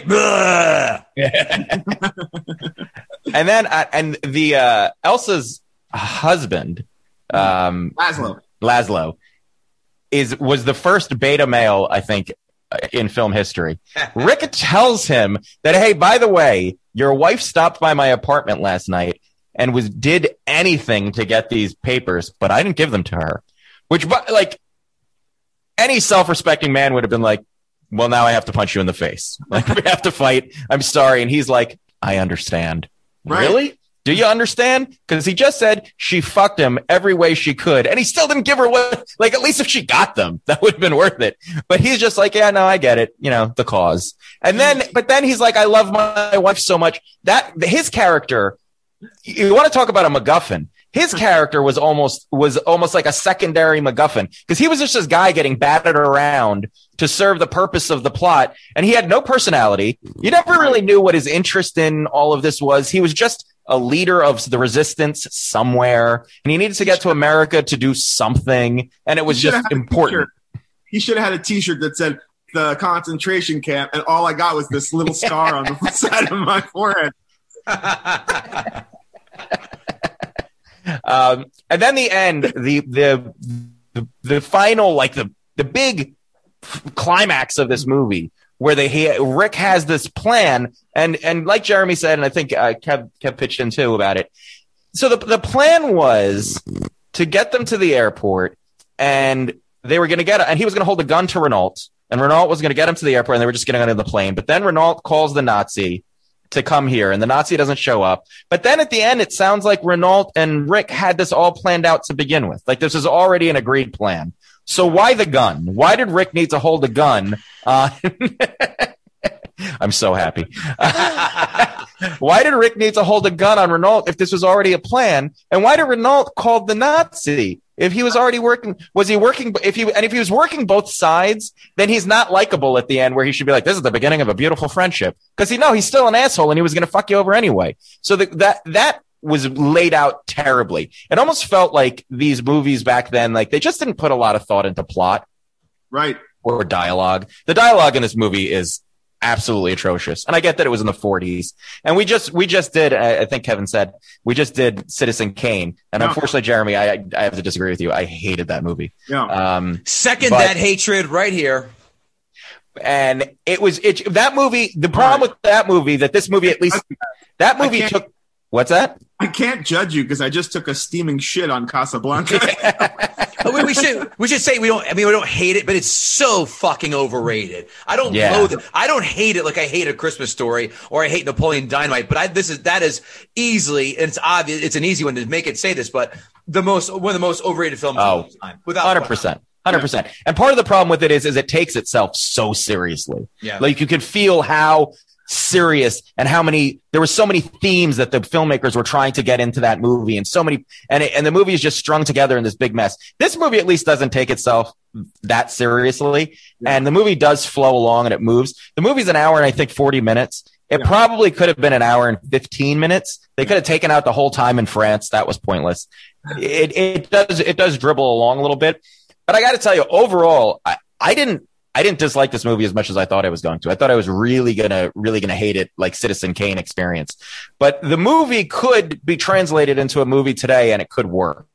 [SPEAKER 5] And then the Elsa's husband,
[SPEAKER 6] Laszlo,
[SPEAKER 5] was the first beta male, I think, in film history. Rick tells him that, hey, by the way, your wife stopped by my apartment last night and did anything to get these papers, but I didn't give them to her. Which, like, any self-respecting man would have been like, well, now I have to punch you in the face. Like, we have to fight. I'm sorry. And he's like, I understand. Right. Really? Do you understand? Because he just said she fucked him every way she could. And he still didn't give her what, like, at least if she got them, that would have been worth it. But he's just like, yeah, no, I get it. The cause. And but then he's like, I love my wife so much. That his character, you want to talk about a MacGuffin. His character was almost like a secondary MacGuffin, because he was just this guy getting batted around to serve the purpose of the plot, and he had no personality. You never really knew what his interest in all of this was. He was just a leader of the resistance somewhere, and he needed to get to America to do something, and it was just important.
[SPEAKER 6] He should have had a T-shirt that said the concentration camp, and all I got was this little scar on the side of my forehead.
[SPEAKER 5] And then the end, the final, like the big climax of this movie, where Rick has this plan, and like Jeremy said, and I think Kev pitched in too about it. So the plan was to get them to the airport, and they were going to and he was going to hold a gun to Renault, and Renault was going to get him to the airport, and they were just getting on the plane. But then Renault calls the Nazi to come here, and the Nazi doesn't show up. But then at the end, it sounds like Renault and Rick had this all planned out to begin with. Like, this is already an agreed plan. So why the gun? Why did Rick need to hold a gun? I'm so happy. Why did Rick need to hold a gun on Renault if this was already a plan? And why did Renault call the Nazi? If he was already working, was he working? If he was working both sides, then he's not likable at the end, where he should be like, this is the beginning of a beautiful friendship. Because he's still an asshole, and he was going to fuck you over anyway. So that was laid out terribly. It almost felt like these movies back then, like, they just didn't put a lot of thought into plot.
[SPEAKER 6] Right.
[SPEAKER 5] Or dialogue. The dialogue in this movie is absolutely atrocious. And I get that it was in the 40s. And we just did, I think Kevin said, we just did Citizen Kane. And unfortunately, Jeremy, I have to disagree with you. I hated that movie.
[SPEAKER 6] Yeah.
[SPEAKER 8] Second that hatred right here.
[SPEAKER 5] And that movie, the problem with that movie, that this movie, at least, that movie took, what's that?
[SPEAKER 6] I can't judge you because I just took a steaming shit on Casablanca.
[SPEAKER 8] we should say we don't hate it, but it's so fucking overrated. I don't loathe it. I don't hate it like I hate A Christmas Story or I hate Napoleon Dynamite. But that is easily, and it's obvious. It's an easy one to make it say this, but one of the most overrated films of all time, without
[SPEAKER 5] 100%. 100%. And part of the problem with it is it takes itself so seriously.
[SPEAKER 8] Yeah.
[SPEAKER 5] Like, you could feel how serious and there were so many themes that the filmmakers were trying to get into that movie, and so many, and the movie is just strung together in this big mess. This movie at least doesn't take itself that seriously, and the movie does flow along and it moves. The movie's an hour and I think 40 minutes. It probably could have been an hour and 15 minutes. They could have taken out the whole time in France. That was pointless. It does dribble along a little bit, but I got to tell you, overall, I didn't dislike this movie as much as I thought I was going to. I thought I was really gonna hate it, like Citizen Kane experience. But the movie could be translated into a movie today, and it could work.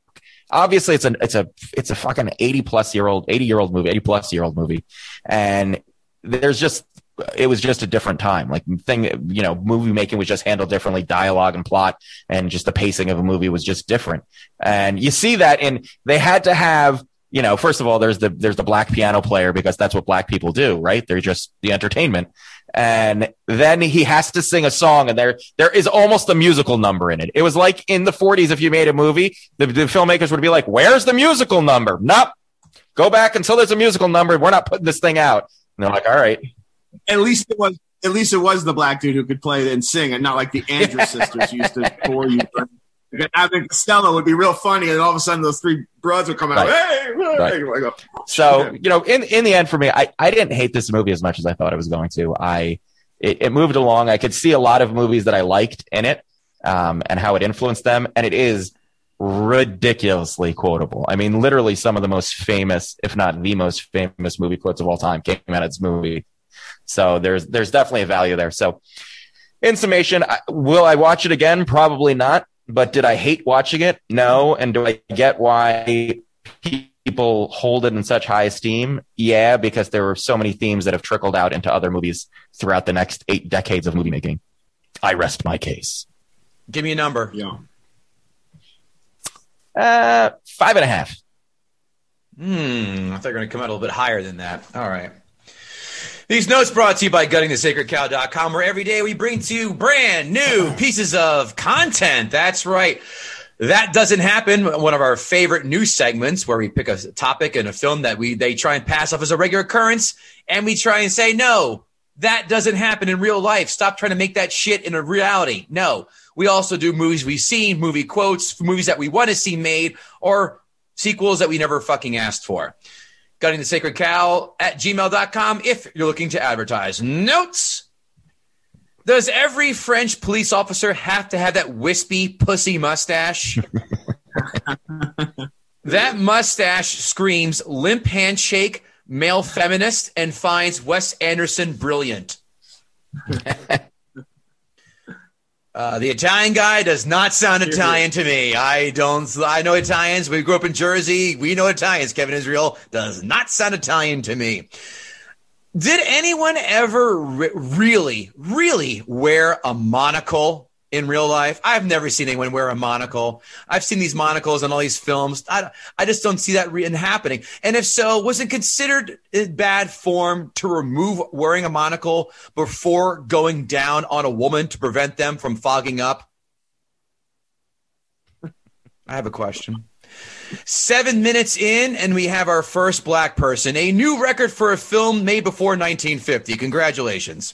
[SPEAKER 5] obviously it's a fucking 80-year-old movie, and it was just a different time. Like movie making was just handled differently. Dialogue and plot and just the pacing of a movie was just different. And you see that they had to have, first of all, there's the black piano player because that's what black people do, right? They're just the entertainment. And then he has to sing a song, and there is almost a musical number in it. It was like in the 40s, if you made a movie, the filmmakers would be like, where's the musical number? Nope. Go back until there's a musical number. We're not putting this thing out. And they're like, all right.
[SPEAKER 6] At least it was the black dude who could play it and sing, and not like the Andrews sisters used to bore you. I think Costello would be real funny, and all of a sudden those three broads would come out. Right. Hey,
[SPEAKER 5] right. So in the end, for me, I didn't hate this movie as much as I thought I was going to. It moved along. I could see a lot of movies that I liked in it, and how it influenced them, and it is ridiculously quotable. I mean, literally some of the most famous, if not the most famous movie quotes of all time came out of this movie. So there's definitely a value there. So in summation, will I watch it again? Probably not. But did I hate watching it? No. And do I get why people hold it in such high esteem? Yeah, because there were so many themes that have trickled out into other movies throughout the next 8 decades of movie making. I rest my case.
[SPEAKER 8] Give me a number.
[SPEAKER 6] Yeah.
[SPEAKER 5] 5.5.
[SPEAKER 8] I thought you were going to come out a little bit higher than that. All right. These notes brought to you by GuttingTheSacredCow.com, where every day we bring to you brand new pieces of content. That's right. That Doesn't Happen, one of our favorite news segments where we pick a topic in a film that they try and pass off as a regular occurrence, and we try and say, no, that doesn't happen in real life. Stop trying to make that shit in a reality. No. We also do movies we've seen, movie quotes, movies that we want to see made, or sequels that we never fucking asked for. GuttingTheSacredCow at gmail.com if you're looking to advertise. Notes. Does every French police officer have to have that wispy pussy mustache? That mustache screams limp handshake, male feminist, and finds Wes Anderson brilliant. The Italian guy does not sound Italian to me. I know Italians. We grew up in Jersey. We know Italians. Kevin Israel does not sound Italian to me. Did anyone ever really wear a monocle in real life? I've never seen anyone wear a monocle. I've seen these monocles in all these films. I just don't see that happening. And if so, was it considered bad form to remove wearing a monocle before going down on a woman to prevent them from fogging up? I have a question. 7 minutes in, and we have our first black person. A new record for a film made before 1950. Congratulations.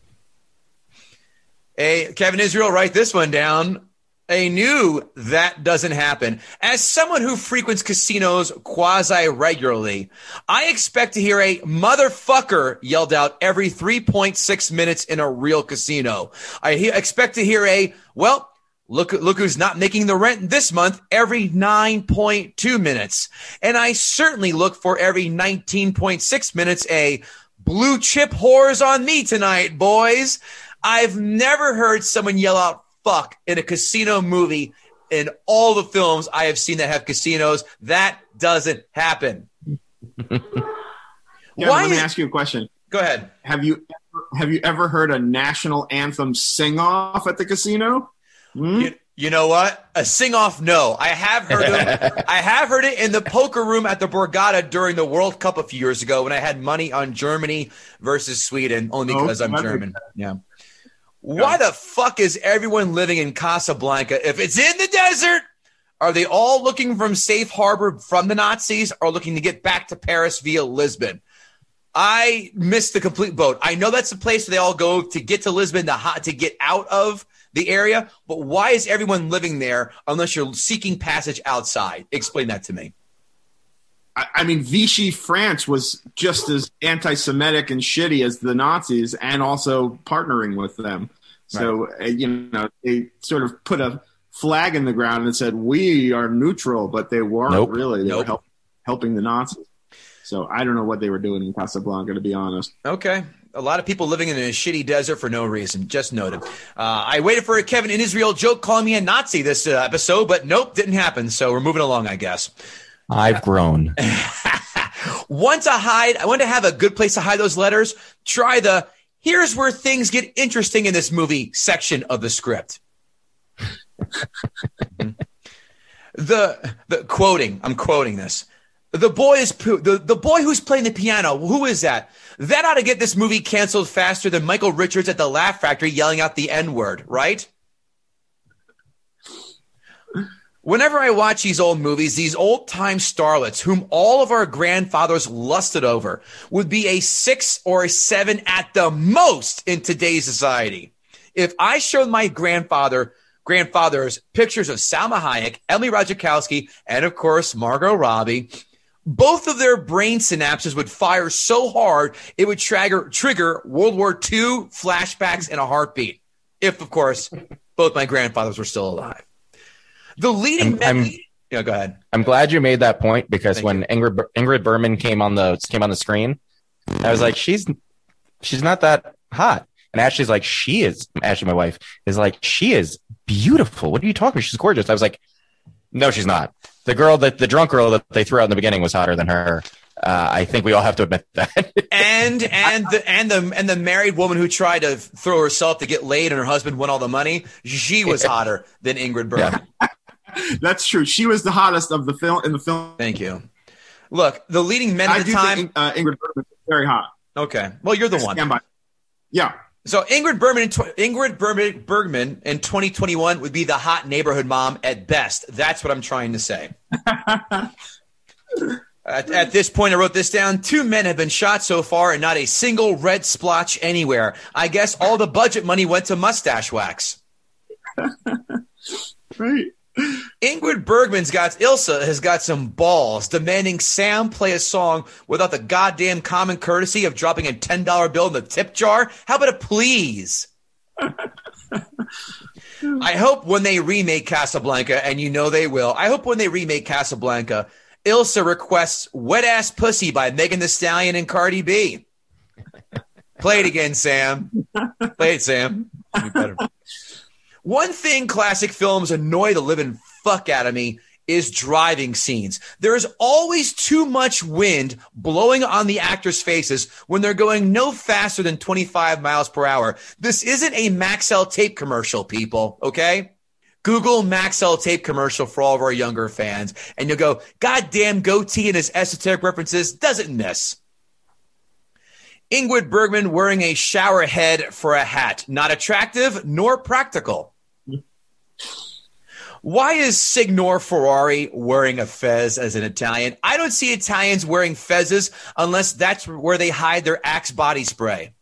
[SPEAKER 8] Kevin Israel, write this one down. A new That Doesn't Happen. As someone who frequents casinos quasi-regularly, I expect to hear a motherfucker yelled out every 3.6 minutes in a real casino. I expect to hear a, well, look who's not making the rent this month every 9.2 minutes. And I certainly look for every 19.6 minutes a blue chip whores on me tonight, boys. I've never heard someone yell out fuck in a casino movie in all the films I have seen that have casinos. That doesn't happen.
[SPEAKER 6] Yeah, let me ask you a question.
[SPEAKER 8] Go ahead.
[SPEAKER 6] Have you ever heard a national anthem sing off at the casino?
[SPEAKER 8] You know what? A sing off? No. I have heard it. I have heard it in the poker room at the Borgata during the World Cup a few years ago when I had money on Germany versus Sweden, only because I'm German. Yeah. Why the fuck is everyone living in Casablanca? If it's in the desert, are they all looking from safe harbor from the Nazis or looking to get back to Paris via Lisbon? I missed the complete boat. I know that's the place where they all go to get to Lisbon to get out of the area, but why is everyone living there unless you're seeking passage outside? Explain that to me.
[SPEAKER 6] I mean, Vichy France was just as anti-Semitic and shitty as the Nazis, and also partnering with them. So, right. They sort of put a flag in the ground and said, we are neutral, but they weren't really. They were helping the Nazis. So I don't know what they were doing in Casablanca, to be honest.
[SPEAKER 8] Okay. A lot of people living in a shitty desert for no reason. Just noted. I waited for a Kevin in Israel joke calling me a Nazi this episode, but nope, didn't happen. So we're moving along, I guess.
[SPEAKER 5] I've grown.
[SPEAKER 8] Want to have a good place to hide those letters? Try the "here's where things get interesting in this movie" section of the script. the quoting. I'm quoting this. The boy who's playing the piano. Who is that? That ought to get this movie canceled faster than Michael Richards at the Laugh Factory yelling out the N-word, right? Whenever I watch these old movies, these old-time starlets, whom all of our grandfathers lusted over, would be a 6 or a 7 at the most in today's society. If I showed my grandfathers pictures of Salma Hayek, Emily Ratajkowski, and of course Margot Robbie, both of their brain synapses would fire so hard it would trigger World War II flashbacks in a heartbeat. If, of course, both my grandfathers were still alive. The leading go ahead.
[SPEAKER 5] I'm glad you made that point because when Ingrid Bergman came on the screen, I was like, she's not that hot. And Ashley's like, Ashley, my wife, is like, she is beautiful. What are you talking about? She's gorgeous. I was like, no, she's not. The drunk girl that they threw out in the beginning was hotter than her. I think we all have to admit that.
[SPEAKER 8] and the married woman who tried to throw herself to get laid and her husband won all the money, she was hotter than Ingrid Bergman.
[SPEAKER 6] Yeah. That's true. She was the hottest of the film in the film.
[SPEAKER 8] Thank you. Look, the leading men at the time.
[SPEAKER 6] Think, Ingrid Bergman is very hot.
[SPEAKER 8] Okay. Well, you're the one.
[SPEAKER 6] Yeah.
[SPEAKER 8] So Ingrid Bergman in 2021 would be the hot neighborhood mom at best. That's what I'm trying to say. At this point, I wrote this down. 2 men have been shot so far and not a single red splotch anywhere. I guess all the budget money went to mustache wax.
[SPEAKER 6] Right.
[SPEAKER 8] Ingrid Bergman's Ilsa has got some balls, demanding Sam play a song without the goddamn common courtesy of dropping a $10 bill in the tip jar. How about a please? I hope when they remake Casablanca, and you know they will, I hope when they remake Casablanca, Ilsa requests Wet Ass Pussy by Megan Thee Stallion and Cardi B. Play it again, Sam. Play it, Sam. You better. One thing classic films annoy the living fuck out of me is driving scenes. There is always too much wind blowing on the actors' faces when they're going no faster than 25 miles per hour. This isn't a Maxell tape commercial, people, okay? Google Maxell tape commercial for all of our younger fans, and you'll go, goddamn goatee and his esoteric references doesn't miss. Ingrid Bergman wearing a shower head for a hat. Not attractive nor practical. Why is Signor Ferrari wearing a fez as an Italian? I don't see Italians wearing fezzes unless that's where they hide their Axe body spray.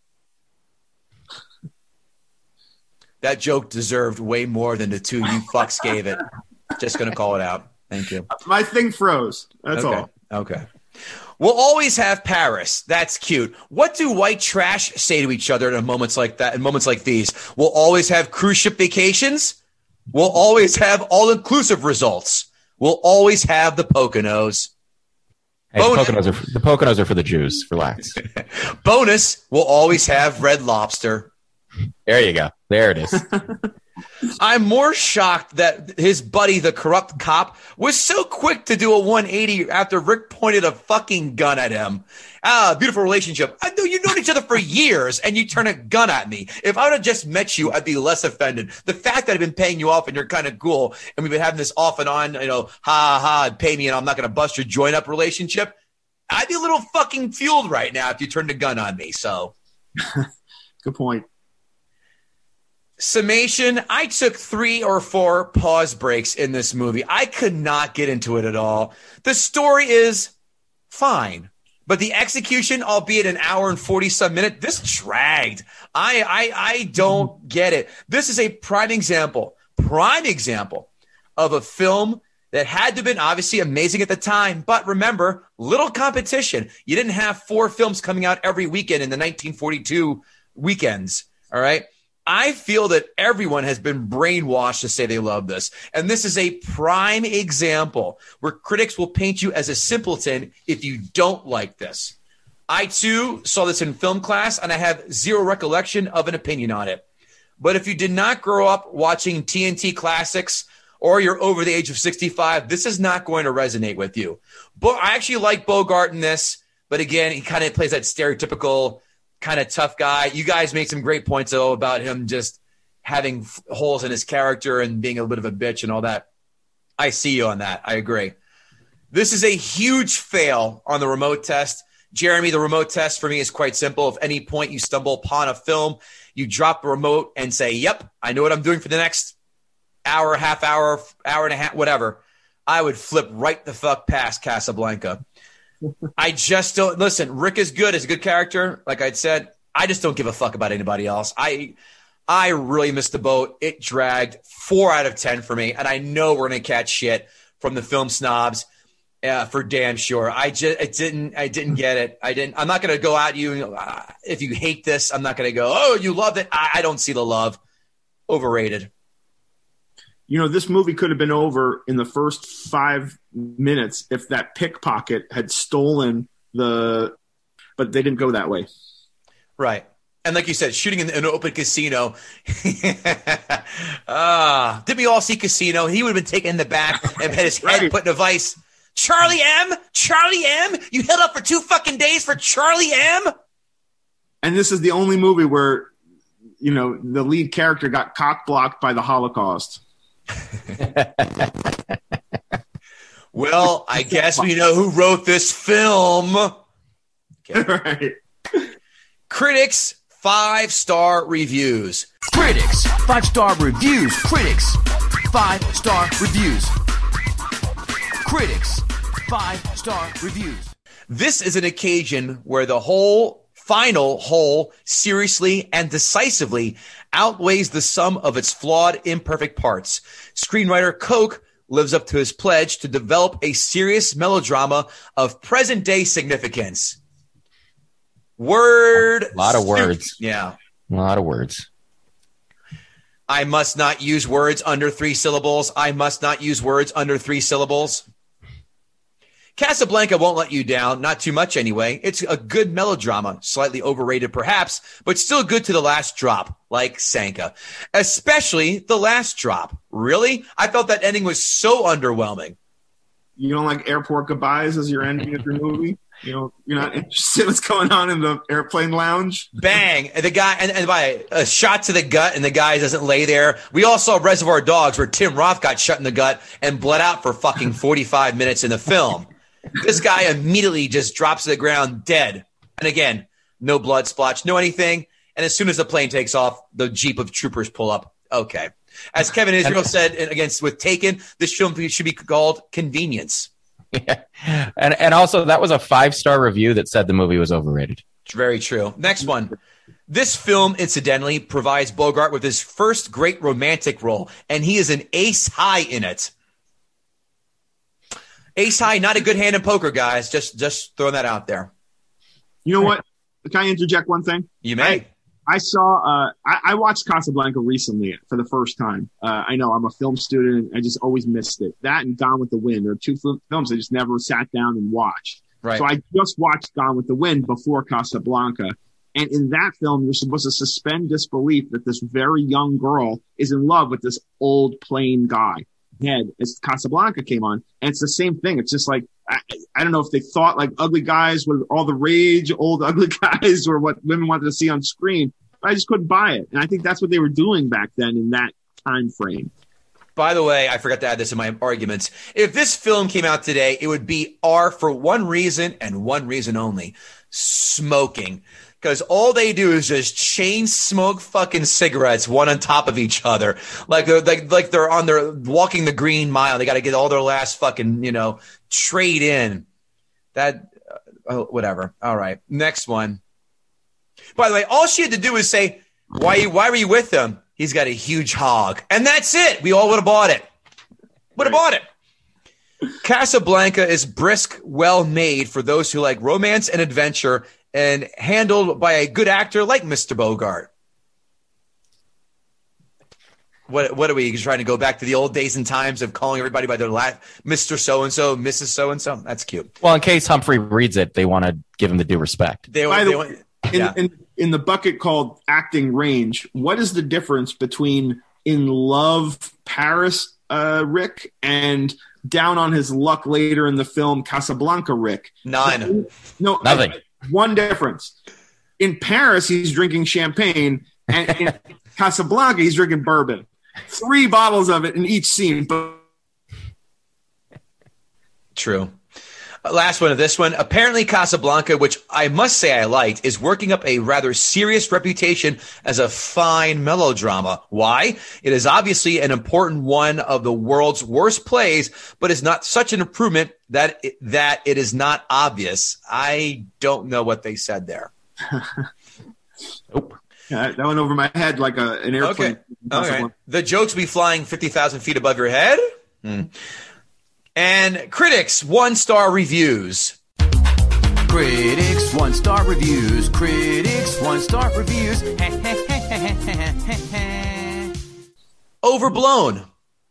[SPEAKER 8] That joke deserved way more than the 2 you fucks gave it. Just going to call it out. Thank you.
[SPEAKER 6] My thing froze. That's all.
[SPEAKER 8] Okay. We'll always have Paris. That's cute. What do white trash say to each other in moments like that? In moments like these, we'll always have cruise ship vacations. We'll always have all-inclusive results. We'll always have the Poconos.
[SPEAKER 5] Hey, the Poconos are for the Jews. Relax.
[SPEAKER 8] Bonus, we'll always have Red Lobster.
[SPEAKER 5] There you go. There it is.
[SPEAKER 8] I'm more shocked that his buddy, the corrupt cop, was so quick to do a 180 after Rick pointed a fucking gun at him. Beautiful relationship. I know you've known each other for years and you turn a gun at me. If I would have just met you, I'd be less offended. The fact that I've been paying you off and you're kind of cool and we've been having this off and on, pay me and I'm not going to bust your joint up relationship. I'd be a little fucking fueled right now if you turned a gun on me. So
[SPEAKER 6] good point.
[SPEAKER 8] Summation, I took 3 or 4 pause breaks in this movie. I could not get into it at all. The story is fine, but the execution, albeit an hour and 40-some minutes, this dragged. I don't get it. This is a prime example of a film that had to have been obviously amazing at the time. But remember, little competition. You didn't have 4 films coming out every weekend in the 1942 weekends, all right? I feel that everyone has been brainwashed to say they love this. And this is a prime example where critics will paint you as a simpleton if you don't like this. I, too, saw this in film class, and I have zero recollection of an opinion on it. But if you did not grow up watching TNT classics or you're over the age of 65, this is not going to resonate with you. But I actually like Bogart in this. But again, he kind of plays that stereotypical kind of tough guy. You guys made some great points, though, about him just having holes in his character and being a little bit of a bitch and all that. I see you on that. I agree. This is a huge fail on the remote test. Jeremy, the remote test for me is quite simple. If any point you stumble upon a film, you drop the remote and say, yep, I know what I'm doing for the next hour, half hour, hour and a half, whatever. I would flip right the fuck past Casablanca. I just don't – listen, Rick is good. He's a good character. Like I said, I just don't give a fuck about anybody else. I really missed the boat. It dragged 4 out of 10 for me, and I know we're going to catch shit from the film snobs for damn sure. I didn't get it. I'm not going to go at you. If you hate this, I'm not going to go, oh, you loved it. I don't see the love. Overrated.
[SPEAKER 6] This movie could have been over in the first 5 minutes if that pickpocket had stolen but they didn't go that way.
[SPEAKER 8] Right. And like you said, shooting in an open casino. Did we all see Casino? He would have been taken in the back and had his head put in a vice. Charlie M? You held up for 2 fucking days for Charlie M?
[SPEAKER 6] And this is the only movie where, the lead character got cock-blocked by the Holocaust.
[SPEAKER 8] Well, I guess we know who wrote this film. Okay.
[SPEAKER 6] Right.
[SPEAKER 8] Critics 5-star reviews.
[SPEAKER 7] Critics 5-star reviews. Critics 5-star reviews. Critics 5-star reviews.
[SPEAKER 8] This is an occasion where the final whole seriously and decisively outweighs the sum of its flawed, imperfect parts. Screenwriter Koch lives up to his pledge to develop a serious melodrama of present-day significance.
[SPEAKER 5] A lot of words.
[SPEAKER 8] Yeah.
[SPEAKER 5] A lot of words.
[SPEAKER 8] I must not use words under 3 syllables. Casablanca won't let you down, not too much anyway. It's a good melodrama, slightly overrated perhaps, but still good to the last drop, like Sanka. Especially the last drop. Really? I felt that ending was so underwhelming.
[SPEAKER 6] You don't like airport goodbyes as your ending of your movie? You're not interested in what's going on in the airplane lounge?
[SPEAKER 8] Bang. And the guy, and by a shot to the gut, and the guy doesn't lay there. We all saw Reservoir Dogs where Tim Roth got shot in the gut and bled out for fucking 45 minutes in the film. This guy immediately just drops to the ground dead. And again, no blood splotch, no anything. And as soon as the plane takes off, the Jeep of troopers pull up. Okay. As Kevin Israel said against with Taken, this film should be called Convenience.
[SPEAKER 5] Yeah. And also, that was a 5-star review that said the movie was overrated.
[SPEAKER 8] It's very true. Next one. This film, incidentally, provides Bogart with his first great romantic role, and he is an ace high in it. Ace high, not a good hand in poker, guys. Just throwing that out there.
[SPEAKER 6] You know what? Can I interject one thing?
[SPEAKER 8] You may.
[SPEAKER 6] I saw. I watched Casablanca recently for the first time. I know I'm a film student. I just always missed it. That and Gone with the Wind. There are 2 films I just never sat down and watched.
[SPEAKER 8] Right.
[SPEAKER 6] So I just watched Gone with the Wind before Casablanca. And in that film, you're supposed to suspend disbelief that this very young girl is in love with this old plain guy. As Casablanca came on, and it's the same thing. It's just like I don't know if they thought like ugly guys were all the rage, old ugly guys were what women wanted to see on screen. But I just couldn't buy it, and I think that's what they were doing back then in that time frame.
[SPEAKER 8] By the way, I forgot to add this in my arguments. If this film came out today, it would be R for one reason and one reason only: smoking. Because all they do is just chain smoke fucking cigarettes one on top of each other. Like they're on their walking the green mile. They got to get all their last fucking, trade in. Whatever. All right. Next one. By the way, all she had to do was say, why were you with him? He's got a huge hog. And that's it. We all would have bought it. Bought it. Casablanca is brisk, well made for those who like romance and adventure, and handled by a good actor like Mr. Bogart. What are we trying to go back to the old days and times of calling everybody by their last Mr. So-and-so, Mrs. So-and-so? That's cute.
[SPEAKER 5] Well, in case Humphrey reads it, they want to give him the due respect.
[SPEAKER 6] By the way, in the bucket called acting range, what is the difference between In Love Paris Rick and down on his luck later in the film Casablanca Rick?
[SPEAKER 8] None.
[SPEAKER 6] No,
[SPEAKER 5] Nothing.
[SPEAKER 6] One difference. In Paris, he's drinking champagne, and in Casablanca, he's drinking bourbon. 3 bottles of it in each scene. But
[SPEAKER 8] True. Last one of this one. Apparently, Casablanca, which I must say I liked, is working up a rather serious reputation as a fine melodrama. Why? It is obviously an important one of the world's worst plays, but is not such an improvement that it is not obvious. I don't know what they said there.
[SPEAKER 5] Nope.
[SPEAKER 6] Yeah, that went over my head like an airplane.
[SPEAKER 8] Okay. The jokes be flying 50,000 feet above your head. And critics 1-star reviews.
[SPEAKER 7] Critics 1-star reviews. Critics 1-star reviews.
[SPEAKER 8] Overblown.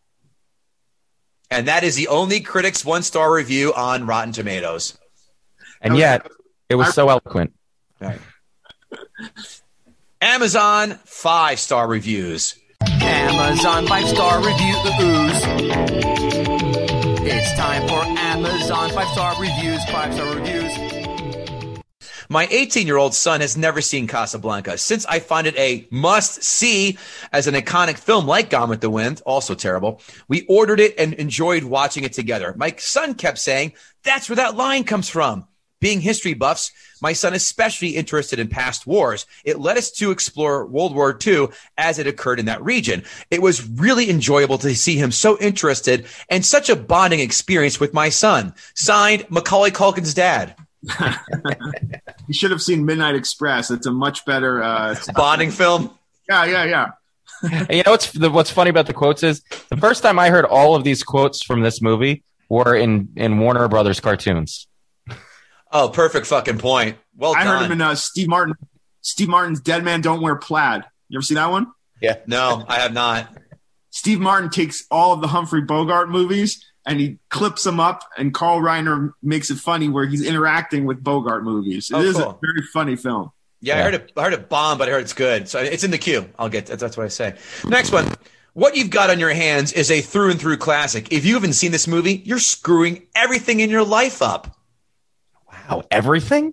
[SPEAKER 8] And that is the only critics 1-star review on Rotten Tomatoes.
[SPEAKER 5] And yet, it was so eloquent.
[SPEAKER 8] Right. Amazon 5-star reviews.
[SPEAKER 7] Amazon 5-star reviews. It's time for Amazon 5-star reviews. 5-star reviews.
[SPEAKER 8] My 18-year-old son has never seen Casablanca. Since I find it a must-see as an iconic film like Gone with the Wind, also terrible, we ordered it and enjoyed watching it together. My son kept saying, "That's where that line comes from." Being history buffs, my son is especially interested in past wars. It led us to explore World War II as it occurred in that region. It was really enjoyable to see him so interested and such a bonding experience with my son. Signed, Macaulay Culkin's dad.
[SPEAKER 6] You should have seen Midnight Express. It's a much better
[SPEAKER 8] bonding film.
[SPEAKER 6] Yeah.
[SPEAKER 5] You know what's funny about the quotes is the first time I heard all of these quotes from this movie were in Warner Brothers cartoons.
[SPEAKER 8] Oh, perfect fucking point. Well done.
[SPEAKER 6] I heard him in Steve Martin's Dead Man Don't Wear Plaid. You ever see that one?
[SPEAKER 8] Yeah. No, I have not.
[SPEAKER 6] Steve Martin takes all of the Humphrey Bogart movies and he clips them up, and Carl Reiner makes it funny where he's interacting with Bogart movies. It is a very funny film.
[SPEAKER 8] Yeah, I heard it bomb, but I heard it's good. So it's in the queue. That's what I say. Next one. What you've got on your hands is a through and through classic. If you haven't seen this movie, you're screwing everything in your life up.
[SPEAKER 5] Wow, everything?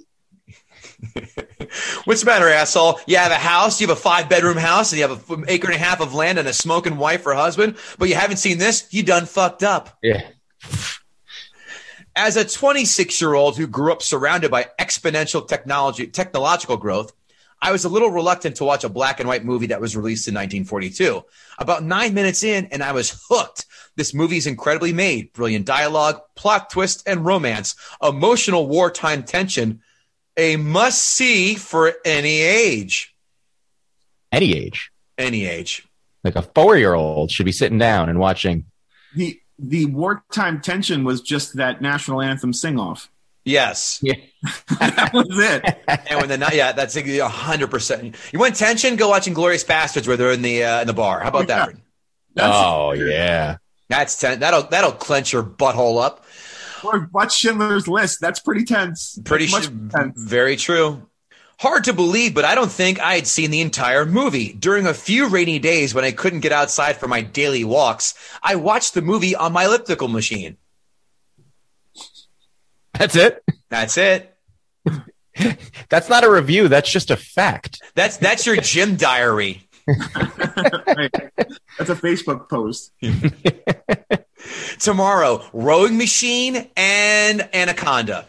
[SPEAKER 8] What's the matter, asshole? You have a house, you have a 5-bedroom house, and you have an acre and a half of land and a smoking wife or husband, but you haven't seen this? You done fucked up.
[SPEAKER 5] Yeah.
[SPEAKER 8] As a 26-year-old who grew up surrounded by exponential technological growth, I was a little reluctant to watch a black and white movie that was released in 1942. About 9 minutes in, and I was hooked. This movie is incredibly made. Brilliant dialogue, plot twist, and romance. Emotional wartime tension. A must-see for any age.
[SPEAKER 5] Any age?
[SPEAKER 8] Any age.
[SPEAKER 5] Like a 4-year-old should be sitting down and watching.
[SPEAKER 6] The wartime tension was just that national anthem sing-off.
[SPEAKER 8] Yes.
[SPEAKER 5] Yeah.
[SPEAKER 6] That was it.
[SPEAKER 8] And when that's 100%. You want tension? Go watch Inglourious Bastards where they're in the bar. How about that?
[SPEAKER 5] Yeah.
[SPEAKER 8] That's that'll clench your butthole up.
[SPEAKER 6] Or watch Schindler's List. That's pretty tense.
[SPEAKER 8] Very true. Hard to believe, but I don't think I had seen the entire movie. During a few rainy days when I couldn't get outside for my daily walks, I watched the movie on my elliptical machine.
[SPEAKER 5] That's it?
[SPEAKER 8] That's it.
[SPEAKER 5] That's not a review. That's just a fact.
[SPEAKER 8] That's your gym diary.
[SPEAKER 6] Right. That's a Facebook post.
[SPEAKER 8] Tomorrow, rowing machine and anaconda.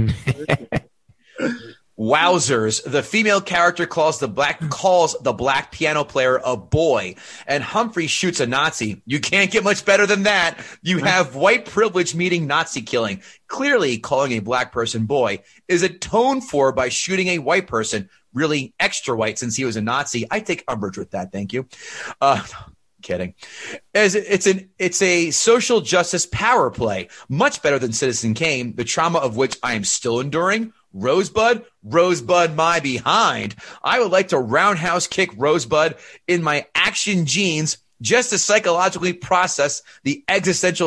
[SPEAKER 8] Wowzers. The female character calls the black piano player a boy, and Humphrey shoots a Nazi. You can't get much better than that. You have white privilege meeting Nazi killing. Clearly, calling a black person boy is atoned for by shooting a white person, really extra white since he was a Nazi. I take umbrage with that. Thank you. Kidding. As it's a social justice power play, much better than Citizen Kane, the trauma of which I am still enduring. Rosebud, my behind. I would like to roundhouse kick Rosebud in my action jeans just to psychologically process the existential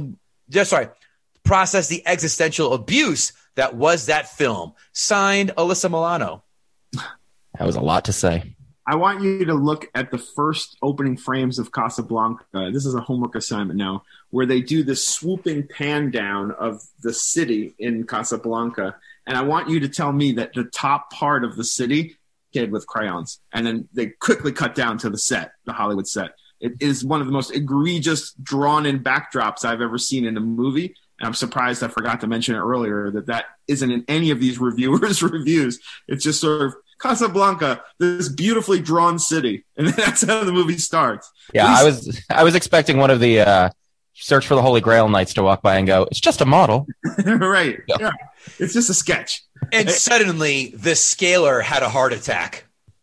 [SPEAKER 8] abuse that was that film. Signed, Alyssa Milano.
[SPEAKER 5] That was a lot to say.
[SPEAKER 6] I want you to look at the first opening frames of Casablanca. This is a homework assignment now, where they do this swooping pan down of the city in Casablanca. And I want you to tell me that the top part of the city did with crayons. And then they quickly cut down to the set, the Hollywood set. It is one of the most egregious drawn-in backdrops I've ever seen in a movie. And I'm surprised I forgot to mention it earlier that isn't in any of these reviewers' reviews. It's just sort of Casablanca, this beautifully drawn city. And that's how the movie starts.
[SPEAKER 5] Yeah, I was expecting one of the Search for the Holy Grail nights to walk by and go, it's just a model.
[SPEAKER 6] Right. Yeah. It's just a sketch.
[SPEAKER 8] And suddenly, the scaler had a heart attack.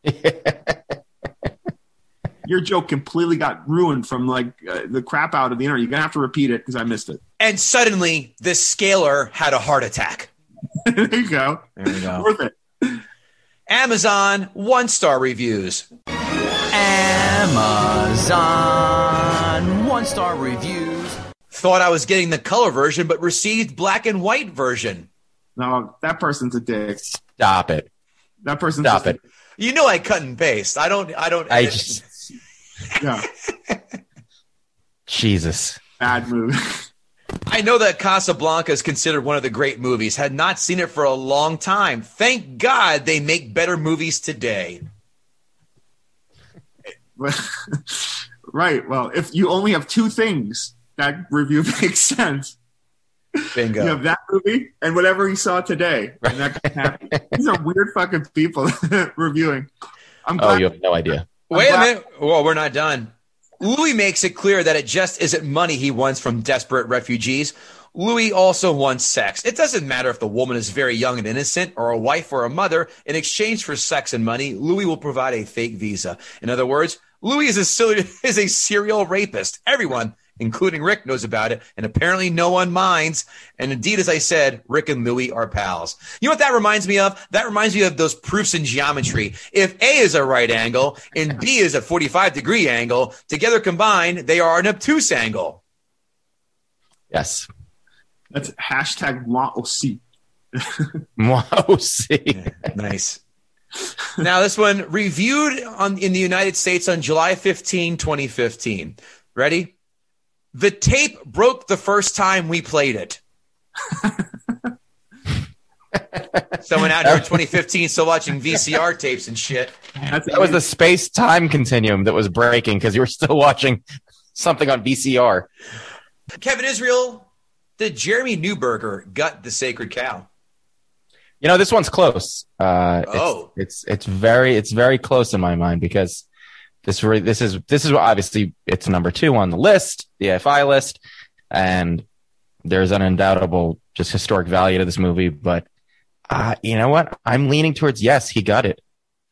[SPEAKER 6] Your joke completely got ruined from the crap out of the internet. You're going to have to repeat it because I missed it.
[SPEAKER 8] And suddenly, the scaler had a heart attack.
[SPEAKER 6] There you go.
[SPEAKER 8] There you go.
[SPEAKER 6] Worth it.
[SPEAKER 8] Amazon 1-star reviews.
[SPEAKER 7] Amazon 1-star reviews.
[SPEAKER 8] Thought I was getting the color version, but received black and white version.
[SPEAKER 6] No, that person's a dick.
[SPEAKER 5] Stop it.
[SPEAKER 6] That person's
[SPEAKER 5] Stop it.
[SPEAKER 8] You know I cut and paste. I don't.
[SPEAKER 6] Yeah.
[SPEAKER 5] Jesus.
[SPEAKER 6] Bad movie.
[SPEAKER 8] I know that Casablanca is considered one of the great movies. Had not seen it for a long time. Thank God they make better movies today.
[SPEAKER 6] Right. Well, if you only have two things, that review makes sense.
[SPEAKER 8] Bingo.
[SPEAKER 6] You have that movie and whatever he saw today. And that guy's happy. These are weird fucking people reviewing. I'm glad.
[SPEAKER 5] Oh, you have no idea.
[SPEAKER 8] Wait a minute. Well, we're not done. Louis makes it clear that it just isn't money he wants from desperate refugees. Louis also wants sex. It doesn't matter if the woman is very young and innocent or a wife or a mother. In exchange for sex and money, Louis will provide a fake visa. In other words, Louis is a serial rapist. Everyone, including Rick, knows about it, and apparently no one minds. And indeed, as I said, Rick and Louis are pals. You know what that reminds me of? That reminds me of those proofs in geometry. If A is a right angle and B is a 45-degree angle, together combined, they are an obtuse angle.
[SPEAKER 5] Yes.
[SPEAKER 6] That's hashtag moi aussi.
[SPEAKER 5] Moi aussi.
[SPEAKER 8] Nice. Now, this one reviewed in the United States on July 15, 2015. Ready? The tape broke the first time we played it. Someone out here in 2015 still watching VCR tapes and shit.
[SPEAKER 5] That was the space-time continuum that was breaking because you were still watching something on VCR.
[SPEAKER 8] Kevin Israel, did Jeremy Newberger gut the sacred cow?
[SPEAKER 5] You know, this one's close. It's very close in my mind because this is obviously it's number 2 on the list, the AFI list, and there's an undoubtable just historic value to this movie. But you know what? I'm leaning towards yes, he got it.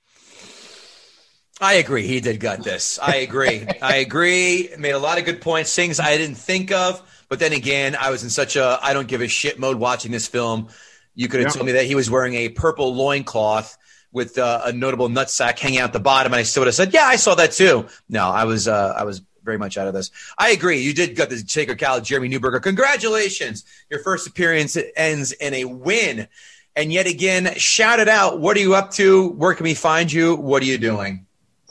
[SPEAKER 8] I agree. He did gut this. I agree. Made a lot of good points, things I didn't think of. But then again, I was in such a I don't give a shit mode watching this film. You could have told me that he was wearing a purple loincloth with a notable nutsack hanging out the bottom, and I still would have said, yeah, I saw that too. No, I was very much out of this. I agree. You did gut the sacred cow, Jeremy Newberger. Congratulations. Your first appearance ends in a win. And yet again, shout it out. What are you up to? Where can we find you? What are you doing?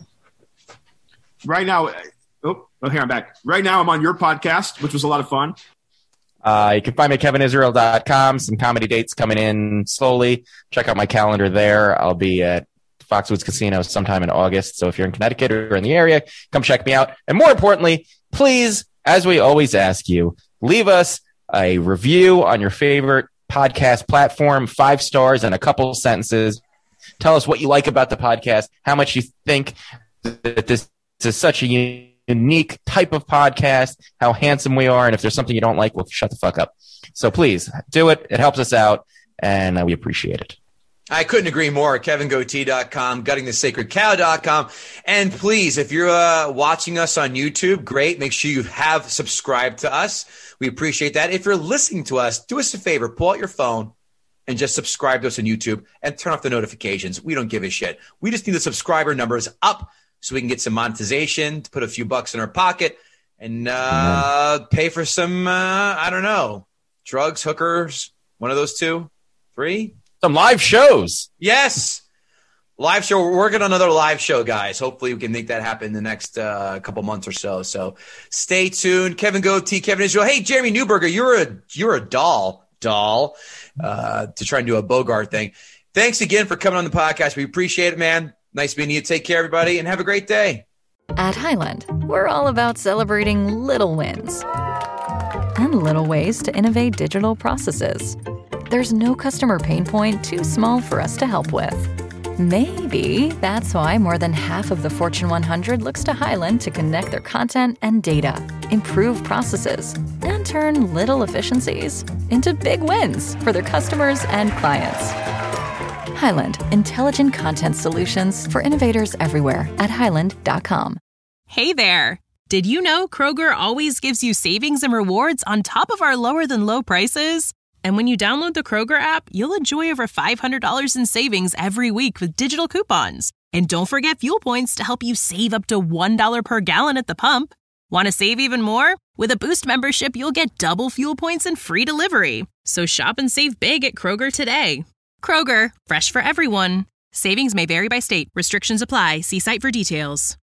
[SPEAKER 6] Right now, here I'm back. Right now, I'm on your podcast, which was a lot of fun.
[SPEAKER 5] You can find me at kevinisrael.com. Some comedy dates coming in slowly. Check out my calendar there. I'll be at Foxwoods Casino sometime in August. So if you're in Connecticut or in the area, come check me out. And more importantly, please, as we always ask you, leave us a review on your favorite podcast platform, 5 stars and a couple sentences. Tell us what you like about the podcast, how much you think that this is such a unique type of podcast, how handsome we are, and if there's something you don't like, well, shut the fuck up. So please do it. It helps us out, and we appreciate it.
[SPEAKER 8] I couldn't agree more. KevinGoatee.com, GuttingTheSacredCow.com. And please, if you're watching us on YouTube, great. Make sure you have subscribed to us. We appreciate that. If you're listening to us, do us a favor. Pull out your phone and just subscribe to us on YouTube and turn off the notifications. We don't give a shit. We just need the subscriber numbers up so we can get some monetization to put a few bucks in our pocket and pay for some, I don't know, drugs, hookers, one of those 2, 3.
[SPEAKER 5] Some live shows.
[SPEAKER 8] Yes. Live show. We're working on another live show, guys. Hopefully we can make that happen in the next couple months or so. So stay tuned. Kevin Goatee, Kevin Israel. Hey, Jeremy Newberger, you're a doll to try and do a Bogart thing. Thanks again for coming on the podcast. We appreciate it, man. Nice meeting you. Take care, everybody, and have a great day.
[SPEAKER 9] At Highland, we're all about celebrating little wins and little ways to innovate digital processes. There's no customer pain point too small for us to help with. Maybe that's why more than half of the Fortune 100 looks to Highland to connect their content and data, improve processes, and turn little efficiencies into big wins for their customers and clients. Highland, intelligent content solutions for innovators everywhere at highland.com.
[SPEAKER 10] Hey there! Did you know Kroger always gives you savings and rewards on top of our lower than low prices? And when you download the Kroger app, you'll enjoy over $500 in savings every week with digital coupons. And don't forget fuel points to help you save up to $1 per gallon at the pump. Want to save even more? With a Boost membership, you'll get double fuel points and free delivery. So shop and save big at Kroger today. Kroger, fresh for everyone. Savings may vary by state. Restrictions apply. See site for details.